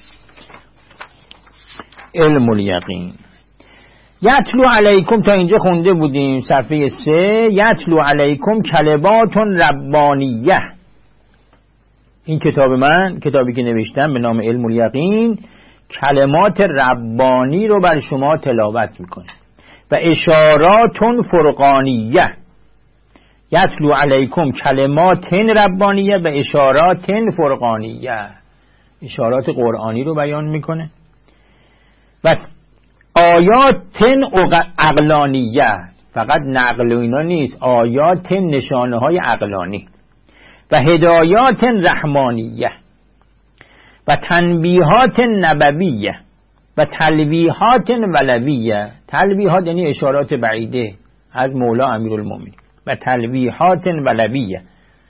علم الیقین. یتلو علیکم، تا اینجا خونده بودیم صفحه سه، یتلو علیکم کلمات ربانیه. این کتاب من، کتابی که نوشتم به نام علم الیقین، کلمات ربانی رو بر شما تلاوت میکنه و اشارات فرقانیه. یتلو علیکم کلمات ربانیه و اشارات فرقانیه، اشارات قرآنی رو بیان میکنه و آیات عقلانیه، فقط نقل و اینا نیست، آیات نشانه های عقلانی و هدایات رحمانیه و تنبیهات نبویه و تلویحات ولویه. تلویحات یعنی اشارات بعیده از مولا امیرالمومنین و تلویحات ولویه.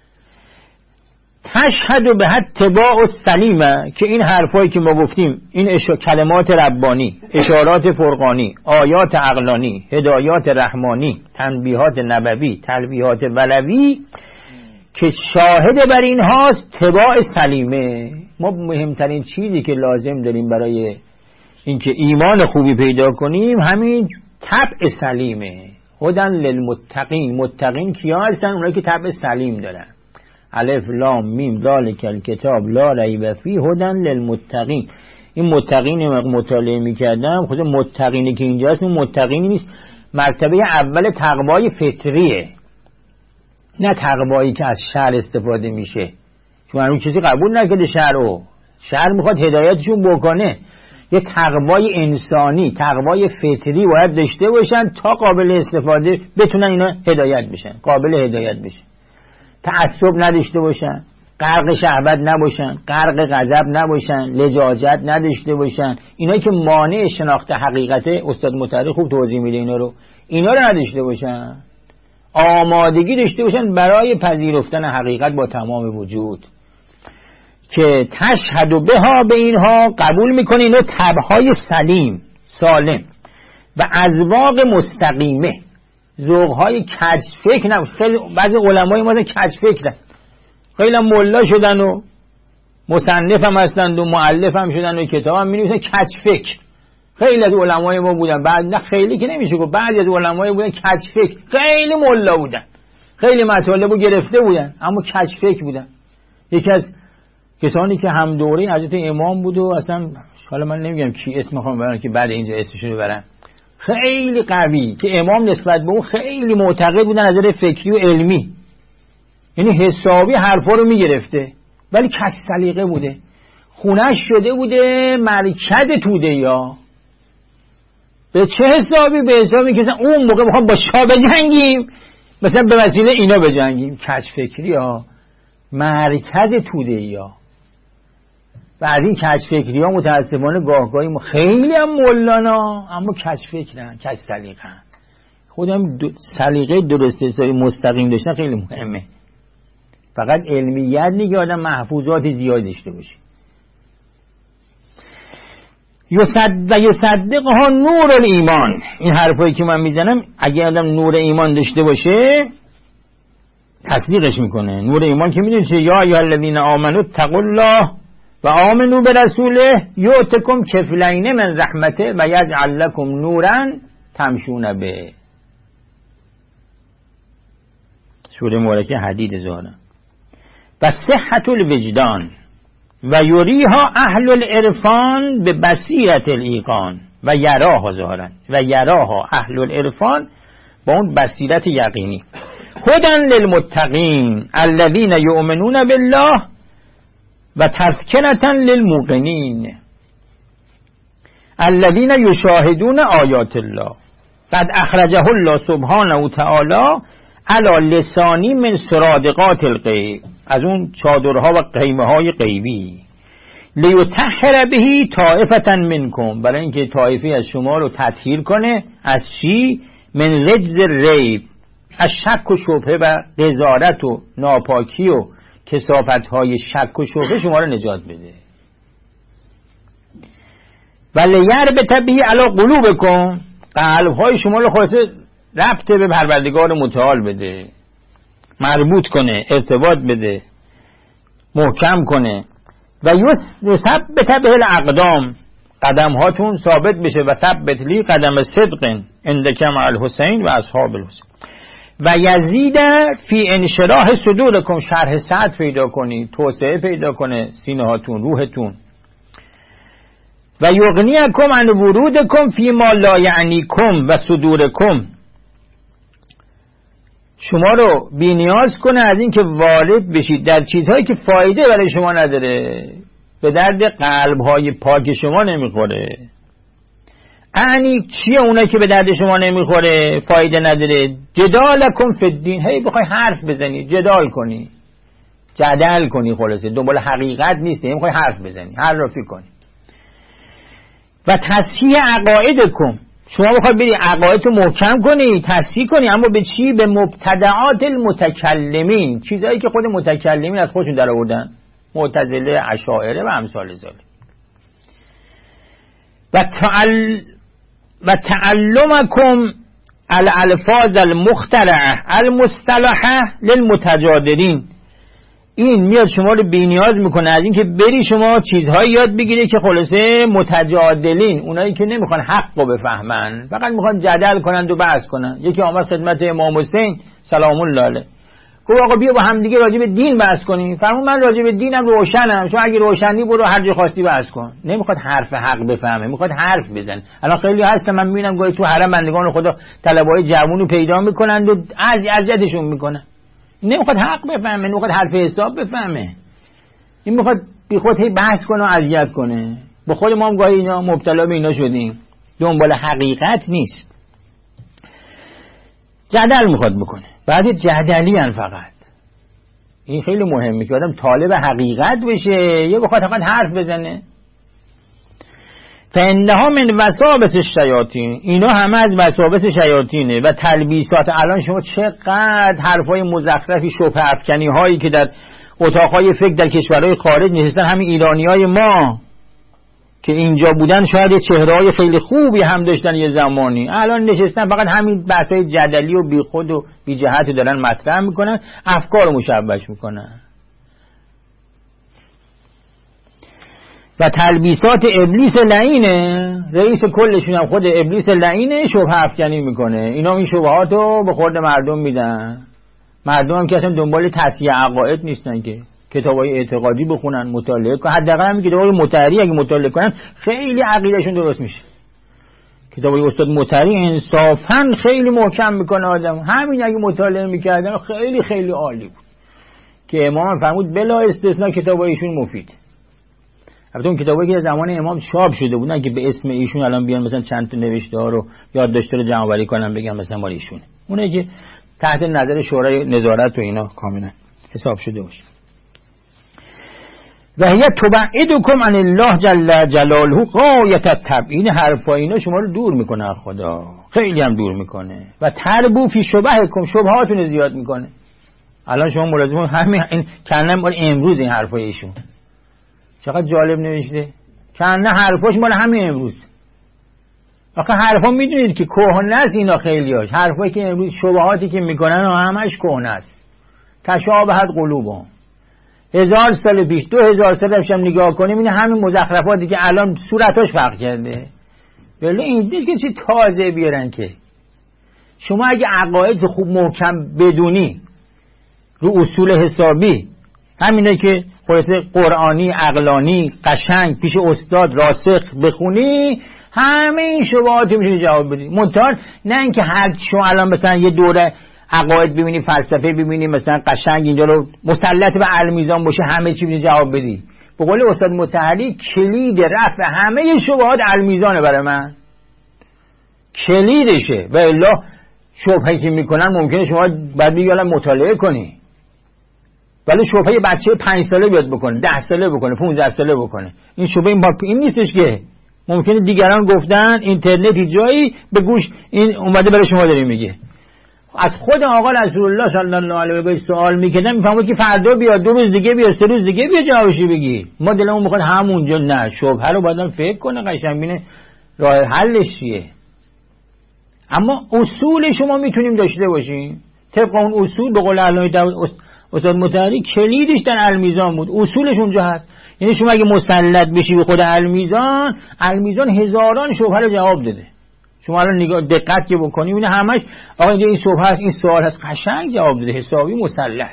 تشهد به اتباع السلیمه، که این حرفایی که ما گفتیم، این اشا... کلمات ربانی، اشارات فرقانی، آیات عقلانی، هدایات رحمانی، تنبیهات نبوی، تلویحات ولوی، که شاهد بر این هاست تباع سلیمه. ما مهمترین چیزی که لازم داریم برای اینکه ایمان خوبی پیدا کنیم همین طبع سلیمه. هدن للمتقین، متقین کیا هستن؟ اونایی که طبع سلیم دارن. الف لام میم ذالک الکتاب لا ریب فیه هدن للمتقین. این متقین مطالعه میکردم، خود متقینی که اینجاست اون متقینی نیست، مرتبه اول تقوای فطریه. نه تقوایی که از شر استفاده میشه، چون اون کسی قبول نکرده شر رو، شر میخواد هدایتشون بکنه. یه تقوای انسانی، تقوای فطری باید داشته باشن تا قابل استفاده بتونن اینا هدایت بشن، قابل هدایت بشن. تعصب نداشته باشن، غرق شهوت نباشن، غرق غضب نباشن، لجاجت نداشته باشن. اینا که مانع شناخت حقیقته، استاد مطهری خوب توضیح میده اینا رو، اینا رو نداشته باشن. آمادگی داشته باشن برای پذیرفتن حقیقت با تمام وجود، که تشهد و بها، به اینها قبول میکنه اینا طبعهای سلیم سالم و اذواق مستقیمه، ذوقهای کج فکر نباشه. خیلی بعضی علمای ما کج فکرن، خیلی ملا شدن و مصنف هم هستند و مؤلف هم شدن و کتاب هم می‌نویسن، کج فکر. خیلی از علمای ما بودن، بعد نه خیلی که نمیشه گفت، بعضی از علمای بودن کج فکر، خیلی ملا بودن، خیلی مطالبو گرفته بودن، اما کج فکر بودن. یکی از کسانی که هم دوره حضرت امام بود و اصلا حالا من نمیگم کی اسم میخوام ببرم که بعد اینجا اسمشو ببرم، خیلی قوی که امام نسبت به اون خیلی معتقد بودن از نظر فکری و علمی، یعنی حسابی حرفا رو میگرفته، ولی کج سلیقه بوده. خونش شده بوده مرکز توده، یا به چه حسابی؟ به حسابی که اون موقع بخوام با شاه بجنگیم، مثلا به وسیله اینا بجنگیم. کج فکری ها، مرکز توده یا. و از این کج فکری ها متاسفانه گاهگاهی ما خیلی هم مولانا، اما کج فکرن، کج سلیقه. خودم سلیقه درست حسابی مستقیم داشتن خیلی مهمه، فقط علمیت نیست که آدم محفوظات زیاد داشته باشه. یصدق یصدقها نور الایمان، این حرفایی که من میزنم اگه آدم نور ایمان داشته باشه تصدیقش میکنه. نور ایمان که میدونید چه؟ یا ایها الذین آمنوا اتقوا الله و آمنوا برسوله یؤتکم کفلین من رحمته و یجعل لکم نورا تمشون به. سوره مبارکه حدید زهره. و صحت الوجدان و یریها اهل العرفان به بصیرت الایقان و یراها ظاهرا و یراها اهل العرفان با اون بصیرت یقینی. هدن للمتقین الذین یؤمنون بالله و تذکرة للموقنین الذین یشاهدون آیات الله قد اخرجه الله سبحانه و تعالی علی لسانی من سرادقات الغیب، از اون چادرها و قیمه های غیبی. لیطهر به طائفة منکم، برای اینکه طایفه از شما رو تطهیر کنه. از چی؟ من رجز ریب، از شک و شبهه و قذارت و ناپاکی و کثافت های شک و شبهه شما رو نجات بده. ولی یربط به علی قلوبکم، قلب های شما رو خلاصه ربط به پروردگار متعال بده، مربوط کنه، ارتباط بده، محکم کنه. و یثبت به الاقدام، قدم هاتون ثابت بشه. و ثبت لی قدم صدق عندک مع الحسین و اصحاب الحسین. و یزید فی انشراح صدورکم، شرح صدر پیدا کنی، توسعه پیدا کنه سینه هاتون، روحتون. و یغنیکم عن ورودکم فی ما لا یعنیکم و صدورکم، شما رو بی نیاز کنه از این که وارد بشید در چیزهایی که فایده برای شما نداره، به درد قلب‌های پاک شما نمیخوره. یعنی چیه اونایی که به درد شما نمیخوره، فایده نداره؟ جدالکم فی الدین، هی بخوای حرف بزنی، جدال کنی، جدل کنی، خلاصه دنبال حقیقت نیستی، میخوای حرف بزنی، حرفی کنی. و تصحیح عقایدکم، شما بخوای بری عقایدتو محکم کنی، تصحیح کنی، اما به چی؟ به مبتدعات المتکلمین، چیزایی که خود متکلمین از خودشون در آوردن، معتزله، اشاعره و امثال ذالک. و تعل و تعلمکم الالفاظ المخترعه المصطلحه للمتجادلین، این میاد شما رو بی نیاز میکنه از این که بری شما چیزهایی یاد بگیری که خلاصه متجادلین، اونایی که نمیخوان حق رو بفهمن، فقط میخوان جدل کنن و بحث کنن. یکی آمد خدمت امام حسین سلام الله علیه، گفت آقا بیا با هم دیگه راجع به دین بحث کنیم. فرمود من راجع به دینم روشنم، شما اگه روشنی برو هر جا خواستی بحث کن. نمیخواد حرف حق بفهمه، میخواد حرف بزنه. الان خیلی هست من میبینم گاهی تو حرم بندگان خدا طلبه‌های جوونو پیدا میکنن و از اذیتشون میکنن. نمیخواد حق بفهمه، نمیخواد حرف حساب بفهمه، این میخواد بی خود هی بحث کنه و اذیت کنه. با خود ما هم گاهی اینا مبتلا به اینا شدیم، دنبال حقیقت نیست، جدل میخواد بکنه. بعد جدلی ان فقط. این خیلی مهمه که آدم طالب حقیقت بشه، یه بخواد فقط حرف بزنه. فانها من وساوس الشیاطین، اینا همه از وساوس شیاطینه و تلبیسات. الان شما چقدر حرفای مزخرفی، شبهه افکنی هایی که در اتاقهای فکر در کشورهای خارج نشستن، همین ایرانیای ما که اینجا بودن شاید یه چهره‌های خیلی خوبی هم داشتن یه زمانی، الان نشستن فقط همین بحث‌های جدلی و بیخود و بی جهت دارن مطرح میکنن، افکار مشوش میکنن. و تلبیسات ابلیس لعینه، رئیس کلشون هم خود ابلیس لعینه، شبهه افکنی میکنه. اینا این شبهاتو به خورد مردم میدن. مردم هم که اصلا دنبال تصحیح عقاید نیستن که کتابای اعتقادی بخونن، مطالعه کنن. حداقل همین کتابای مطهری اگه مطالعه کنن خیلی عقیدهشون درست میشه. کتابای استاد مطهری انصافا خیلی محکم میکنه آدم. همین اگه مطالعه میکردن خیلی خیلی عالی بود. که امام فرمود بلا استثناء کتابایشون مفید. البته اون کتابایی که زمان امام چاپ شده بودن که به اسم ایشون الان بیان مثلا چند تا نوشته ها رو یادداشت رو جمع آوری کنن بگم مثلا مال ایشونه، اونه که تحت نظر شورای نظارت و اینا کاملا حساب شده باشه. و هی تبعدکم عن الله جل جلاله غایت التبعید، حرفا اینا شما رو دور میکنه از خدا، خیلی هم دور میکنه. و تربو فی شبهکم، شبهاتون زیاد میکنه. الان شما ملاحظه همین این کنه مال امروز این حرفای ایشون چقدر جالب نوشته، کنه حرفاش مال همین امروز. آخه حرفا میدونید که کهنه است اینا، خیلیاش حرفایی که امروز شبهاتی که میکنن و همش کهنه است. تشابهت قلوبهم، هزار سال پیش، دو هزار سال پیش هم نگاه کنیم این همین مزخرفاتی که الان صورتاش فرق کرده. ولی این نیست که چی تازه بیارن. که شما اگه عقاید خوب محکم بدونی رو اصول حسابی، همینه که خلاصه قرآنی عقلانی قشنگ پیش استاد راسخ بخونی، همه این شبهات میتونی جواب بدی. منتها نه اینکه هر شما الان مثلا یه دوره عقاید ببینی، فلسفه ببینی، مثلا قشنگ اینجا رو مسلط به المیزان باشه همه چی میتونی جواب بدی. به قول استاد مطهری کلید رفع همه شبهات المیزانه برای من، کلیدشه. و الا شبهه‌ای که میکنن ممکنه شما بعد بگی الان مطالعه کنی، ولی شبهه بچه پنج ساله بیاد بکنه، ده ساله بکنه، پونزده ساله بکنه. این شبهه این, این نیستش که ممکنه دیگران گفتن اینترنتی جایی به گوش این اومده برای شما داری میگه. از خود آقا رسول الله صلی الله علیه و آله سوال میکنه، میفهمه که فردا بیاد، دو روز دیگه بیاد، سه روز دیگه بیاد جوابشی بگی. ما دلمون میخواد همونجا. نه، شبهه رو بعدم فکر کنه قشنگ ببینه راه حلش چیه. اما اصول شما میتونیم داشته باشیم. طبق اون اصول به قول علامه استاد مطهری کلیدش در المیزان بود، اصولش اونجا هست. یعنی شما اگه مسلط بشی به خود المیزان، المیزان هزاران شبهه رو جواب داده. شما الان نگاه دقت که بکنی ببین همش آقا اینجا این شبهه هست، این سوال هست، قشنگ جواب داده، حسابی مسلط.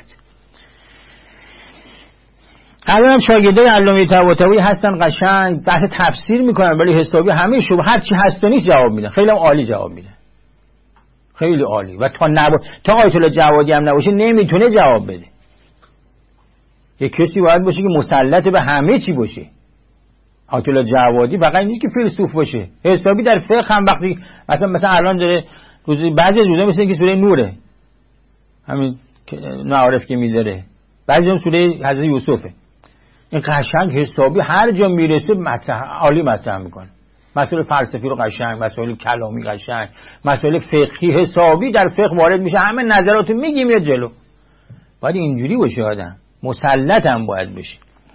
الان هم شاگردای علامه طباطبایی هستن قشنگ بحث تفسیر میکنن، ولی حسابی همه شبهه هر چی هست و نیست جواب میدن، خیلی هم عالی جواب میدن، خیلی عالی. و تا نب... تا آیت الله جوادی هم نباشه نمیتونه جواب بده. یک کسی باید باشه که مسلط به همه چی باشه. آیت الله جوادی فقط نیست که فیلسوف باشه، حسابی در فقه هم وقتی مثلا مثلا الان داره روز بعضی از روزا مثل که سوره نوره، همین معارف که میذاره، بعضی هم سوره حضرت یوسفه، این قشنگ حسابی هر جا میرسه مطرح عالی مطرح میکنه. مسائل فلسفی رو قشنگ، مسائل کلامی قشنگ، مسائل فقهی حسابی در فقه وارد میشه، همه نظراتو میگی میاد جلو. باید اینجوری باشه آدم، مسلط هم باید بشه.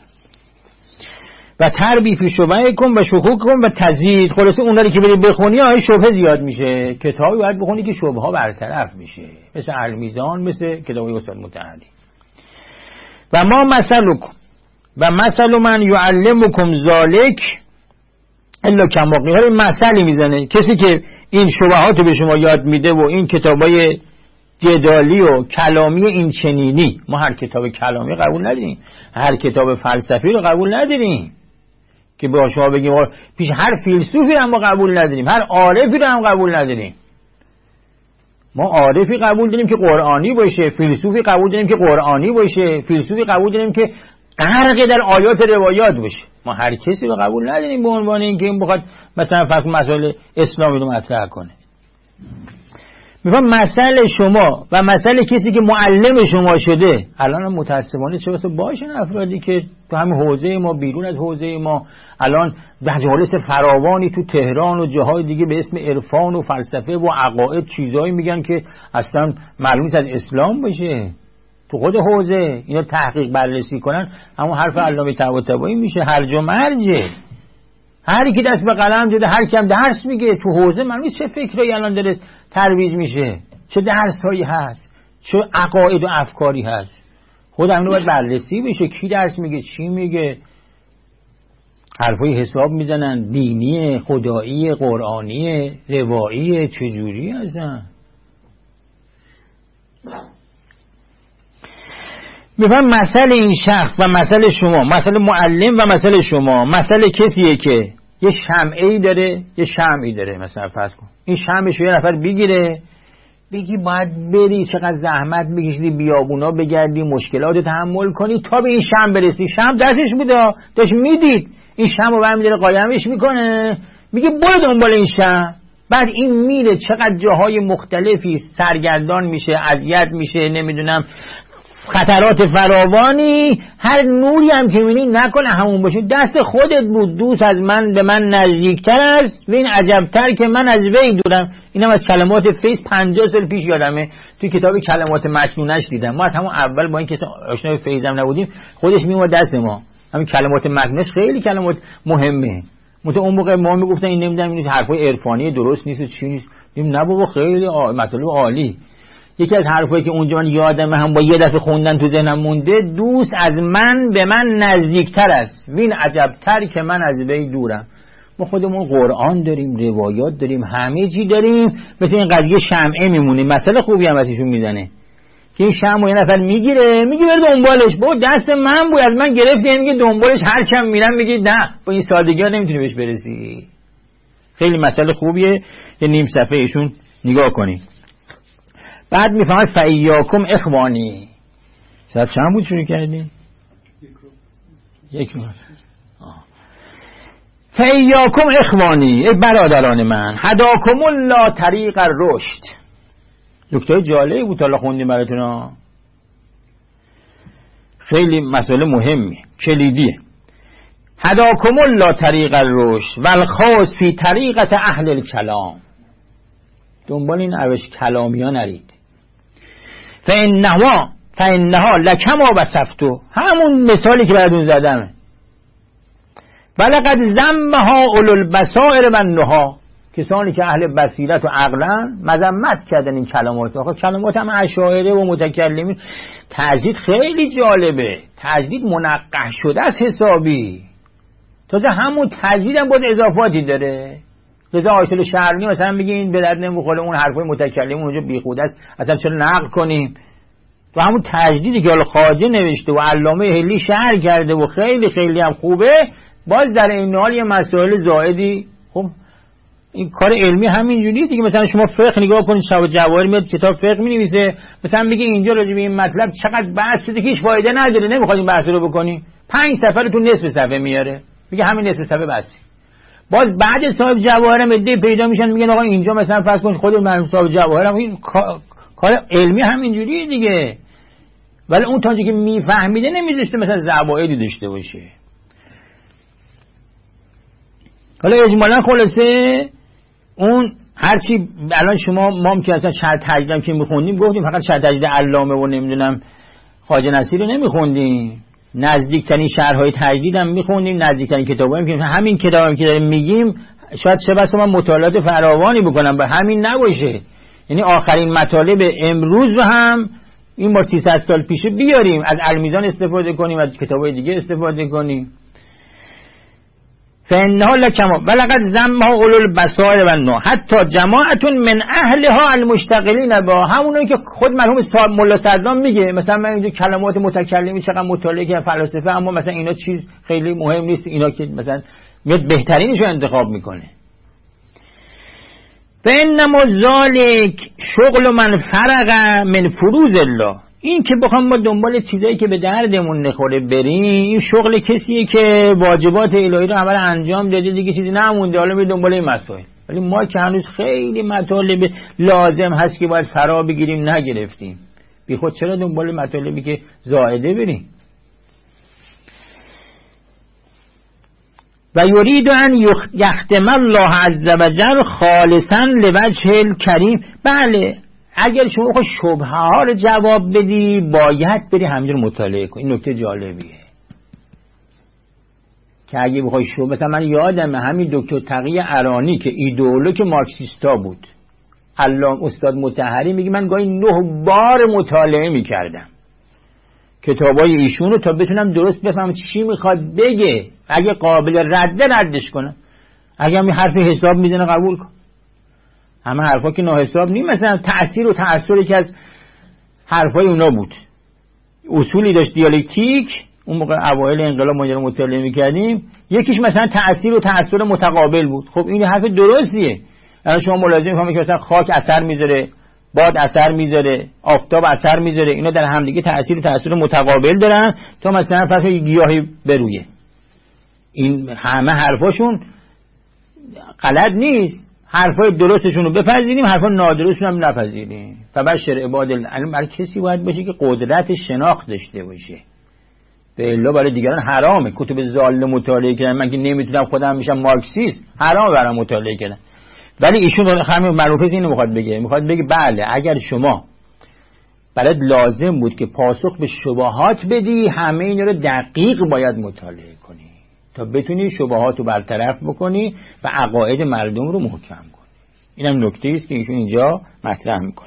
و تربی فی شبهه کن و شکوک کن و تزید. خلاصه اون داری که بری بخونی های شبهه زیاد میشه. کتابی باید بخونی که شبهه ها برطرف میشه، مثل المیزان، مثل کتابی استاد مطهری. و ما مثلکم و مثل من یعلمکم ذالک الا کما قیل. مثلی میزنه کسی که این شبهات به شما یاد میده و این کتابای جدالی و کلامی این چنینی، ما هر کتاب کلامی قبول نداریم، هر کتاب فلسفی رو قبول نداریم که با شما بگیم پیش هر فیلسوفی هم ما قبول نداریم، هر عارفی رو هم قبول نداریم. ما عارفی قبول داریم که قرآنی باشه، فیلسوفی قبول داریم که قرآنی باشه، فیلسوفی قبول داریم که غرق در آیات روایات باشه. ما هر کسی رو قبول نداریم به عنوان اینکه این بخواد مثلا فقط مسائل اسلامی رو مطرح کنه. میگم مسئله شما و مسئله کسی که معلم شما شده الان متاسفانه چه واسه باشن افرادی که تو همین حوزه ما، بیرون از حوزه ما، الان مجالس فراوانی تو تهران و جاهای دیگه به اسم عرفان و فلسفه و عقاید چیزایی میگن که اصلا معلوم نیست از اسلام باشه. تو خود حوزه اینا تحقیق بررسی کنن همون حرف علامه طباطبایی میشه، هرج و مرج. هر کی دست به قلم جده، هر کیم درس میگه تو حوزه معلومه چه فکرایی الان داره ترویج میشه، چه درسایی هست، چه عقاید و افکاری هست. خود همین باید بررسی بشه، کی درس میگه، چی میگه، حرفای حساب میزنن، دینی، خدایی، قرآنی، روایی، چجوری هستن. میفهم مسئله این شخص و مسئله شما، مسئله معلم و مسئله شما، مسئله کسیه که یه شمعی داره یه شمعی داره. مثلا فرض کن این شمعش یه نفر بگیره، بگی باید بری چقدر زحمت بکشی بیابونا بگردی، مشکلات تحمل کنی تا به این شمع برسی. شمع دستش بوده، داشت میدید، این شمع رو برمی‌داره قایمش میکنه، میگه برو دنبال این شمع. بعد این میره چقدر جاهای مختلفی سرگردان میشه، اذیت میشه، نمیدونم خطرات فراوانی، هر نوری هم که میبینی نکنه همون باشه، دست خودت بود، دوست از من به من نزدیکتر است و این عجبتر که من از وی دورم. اینم از کلمات فیض پنجاه سال پیش یادمه توی کتاب کلمات مکنونش دیدم. ما از همون اول با این کسی آشنای فیض هم نبودیم، خودش میومد دست ما. همین کلمات مکنونش خیلی کلمات مهمه. مثلا اون موقع ما میگفتن این نمیدونم این حرفای عرفانی درست نیست و چی نیست، نه بابا خیلی مطالب عالی. یکی از حرفایی که اونجا من یادمه هم با یه دفعه خوندن تو ذهنم مونده، دوست از من به من نزدیکتر است وین عجبتر که من از وی دورم. ما خودمون قرآن داریم، روایات داریم، همه چی داریم، مثل این قضیه شمعه میمونیم. مسئله خوبی هم واسهشون میزنه که این شمع یه نفر میگیره، میگه بر دنبالش، با دست من بود از من گرفتی، میگه دنبالش، هر چم میرم میگه نه با این سادگی ها نمیتونی بهش برسی. خیلی مسئله خوبیه، یه نیم صفحه ایشون نگاه کنید. بعد میفهمد فایاکم اخوانی. ساعت چند بود شروع کردی؟ یک رو فایاکم اخوانی، ای برادران من، هداکم الله طریق الرشد. نکته جالبی بود حالا خوندیم براتون، خیلی مسئله مهمی کلیدیه. هداکم الله طریق الرشد والخاص فی طریقت اهل الکلام. دنبال این روش کلامی ها نرید. فانها فانها لکما وصفتو، همون مثالی که براتون زدم. ولقد ذمها اولو البصائر و النها، کسانی که اهل بصیرت و عقلن مذمت کردن این کلمات. آخه کلمات هم اشاعره و متکلمین. تجدید خیلی جالبه، تجدید منقح شده از حسابی. تازه همون تجدید هم باید اضافاتی داره. لذا آیت الشعرانی مثلا میگه این به درد نمیخوره، اون حرفای متکلمون اونجا بیخوده است، اصلا چرا نقل کنیم؟ تو همون تجدیدی که حالا خواجه نوشته و علامه هلی شرح کرده و خیلی خیلی هم خوبه، باز در این حال یه مسائل زائدی. خب این کار علمی همینجوریه دیگه. مثلا شما فقه نگاه کنید، شب جواهر میاد کتاب فقه مینویسه، مثلا میگه اینجا راجع به این مطلب چقدر بحث شده که هیچ فایده نداره، نمیخواد این بحث رو بکنی، پنج صفحه رو تو نصف صفحه میاره، میگه همین نصف صفحه بس. باز بعد صاحب جواهر هم ایده پیدا میشن میگن آقا اینجا مثلا فرض کن خود من صاحب جواهر هم این کار علمی همینجوریه دیگه، ولی اون تا که میفهمیده نمیذاشته مثلا زوایدی داشته باشه. حالا اجمالا خلاصه اون هرچی الان شما ما هم که اصلا شرح تجدیدم که میخوندیم گفتیم فقط شرح تجدید علامه و نمیدونم خواجه نصیر رو نمیخوندیم، نزدیکترین شرح‌های تجدید هم میخوندیم، نزدیکترین کتابا هم که همین کتاب هم که داریم میگیم شاید چه بسا من مطالعات فراوانی بکنم به همین نباشه، یعنی آخرین مطالب امروز رو هم این بار سیصد سال پیشه بیاریم، از المیزان استفاده کنیم، از کتابای دیگه استفاده کنیم. فانها لکما ولقد ذمها اولو البصائر و النها حتی جماعت من اهلها المشتغلین با، همونایی که خود مرحوم صاحب ملا صدام میگه مثلا من اینجا کلمات متکلمی چقدر مطالعه کردم فلسفه، اما مثلا اینا چیز خیلی مهم نیست، اینا که مثلا میاد بهترینشو انتخاب میکنه. و انما ذالک شغل من فرق من فروض الله. این که بخوام ما دنبال چیزایی که به دردمون نخوره بریم، این شغل کسیه که واجبات الهی رو اول انجام داده دیگه، چیزی نمونده، حالا می دنبال این مسائل. ولی ما که هنوز خیلی مطالب لازم هست که باید فرا بگیریم نگرفتیم، بی خود چرا دنبال مطالبی که زائده بریم؟ و یرید ان یختم الله عز وجل خالصا لوجه الکریم. بله اگر شما بخوای شبهه ها رو جواب بدی باید بری همینجور مطالعه کن. این نکته جالبیه که اگه بخوای شبهه، مثلا من یادمه همین دکتر تقی ارانی که ایدئولوژ مارکسیستا بود، علامه استاد مطهری میگه من گاهی نه بار مطالعه میکردم کتابای ایشون رو تا بتونم درست بفهمم چی میخواد بگه. اگه قابل رده ردش کنم، اگه همین حرف حساب میزنه قبول کن. همه حرفا که ناحساب نیست. مثلا تأثیر و تأثیری که از حرفای اونا بود، اصولی داشت دیالکتیک، اون موقع اوایل انقلاب ما رو مطالعه میکردیم، یکیش مثلا تأثیر و تأثیر متقابل بود. خب این حرف درستیه. الان شما ملاحظه می‌کنید که مثلا خاک اثر میذاره، باد اثر میذاره، آفتاب اثر میذاره، اینا در همدیگه تأثیر و تأثیر متقابل دارن تا مثلا فرض گیاهی برویه. این همه حرفاشون غلط نیست، حرفای درستشون رو بپذیریم، حرفای نادرستشون هم نپذیریم. فبشر عباد الله. برای کسی باید باشه که قدرت شناخت داشته باشه، به الا برای دیگران حرامه. کتب ضال مطالعه کردن، من که نمیتونم خودم میشم مارکسیست، حرام برام مطالعه کردن. ولی ایشون همین معروفه اینو میخواد بگه، میخواد بگه بله اگر شما برات لازم بود که پاسخ به شبهات بدی، همه اینا رو دقیق باید مطالعه کنی تا بتونی شبهات رو برطرف بکنی و عقاید مردم رو محکم کنی. اینم نکته است که ایشون اینجا مطرح میکنه.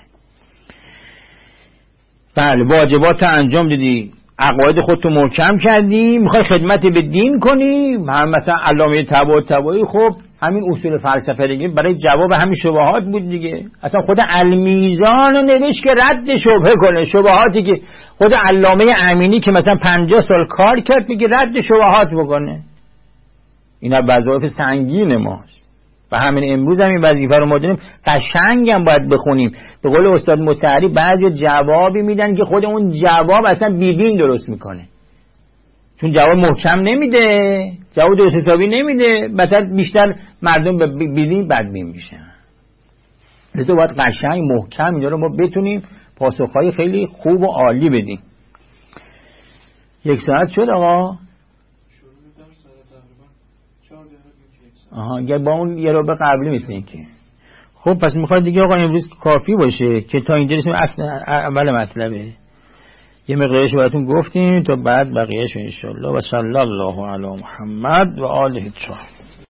بله واجبات رو انجام دادی، عقاید خودتو محکم کردی، میخوای خدمت به دین کنی، هم مثلا علامه طباطبایی خب همین اصول فلسفه دیگه برای جواب همین شبهات بود دیگه. اصلا خود المیزان رو نوشت که رد شبهه کنه، شبهاتی که خود علامه امینی که مثلا پنجاه سال کار کرد میگه رد شبهات بکنه. اینا وظایف سنگین ماست و همین امروز هم این وظیفه رو ما داریم. قشنگ هم باید بخونیم. به قول استاد مطهری بعضی جوابی میدن که خود اون جواب اصلا بیدین درست میکنه، چون جواب محکم نمیده، جواب درست حسابی نمیده، مثلا بیشتر مردم به بیدین بدبین میشن. لذا باید قشنگ محکم اینا رو ما بتونیم پاسخهای خیلی خوب و عالی بدیم. یک ساعت شد آقا. آها یا با اون یه رو به قبلی مثل این که خب پس میخواد دیگه آقا امروز کافی باشه که تا اینجا رسیم اصل اول مطلبه. یه مقدارش براتون گفتیم تا بعد بقیه‌اش انشالله. و صلی الله علی محمد و آله الطاهرین.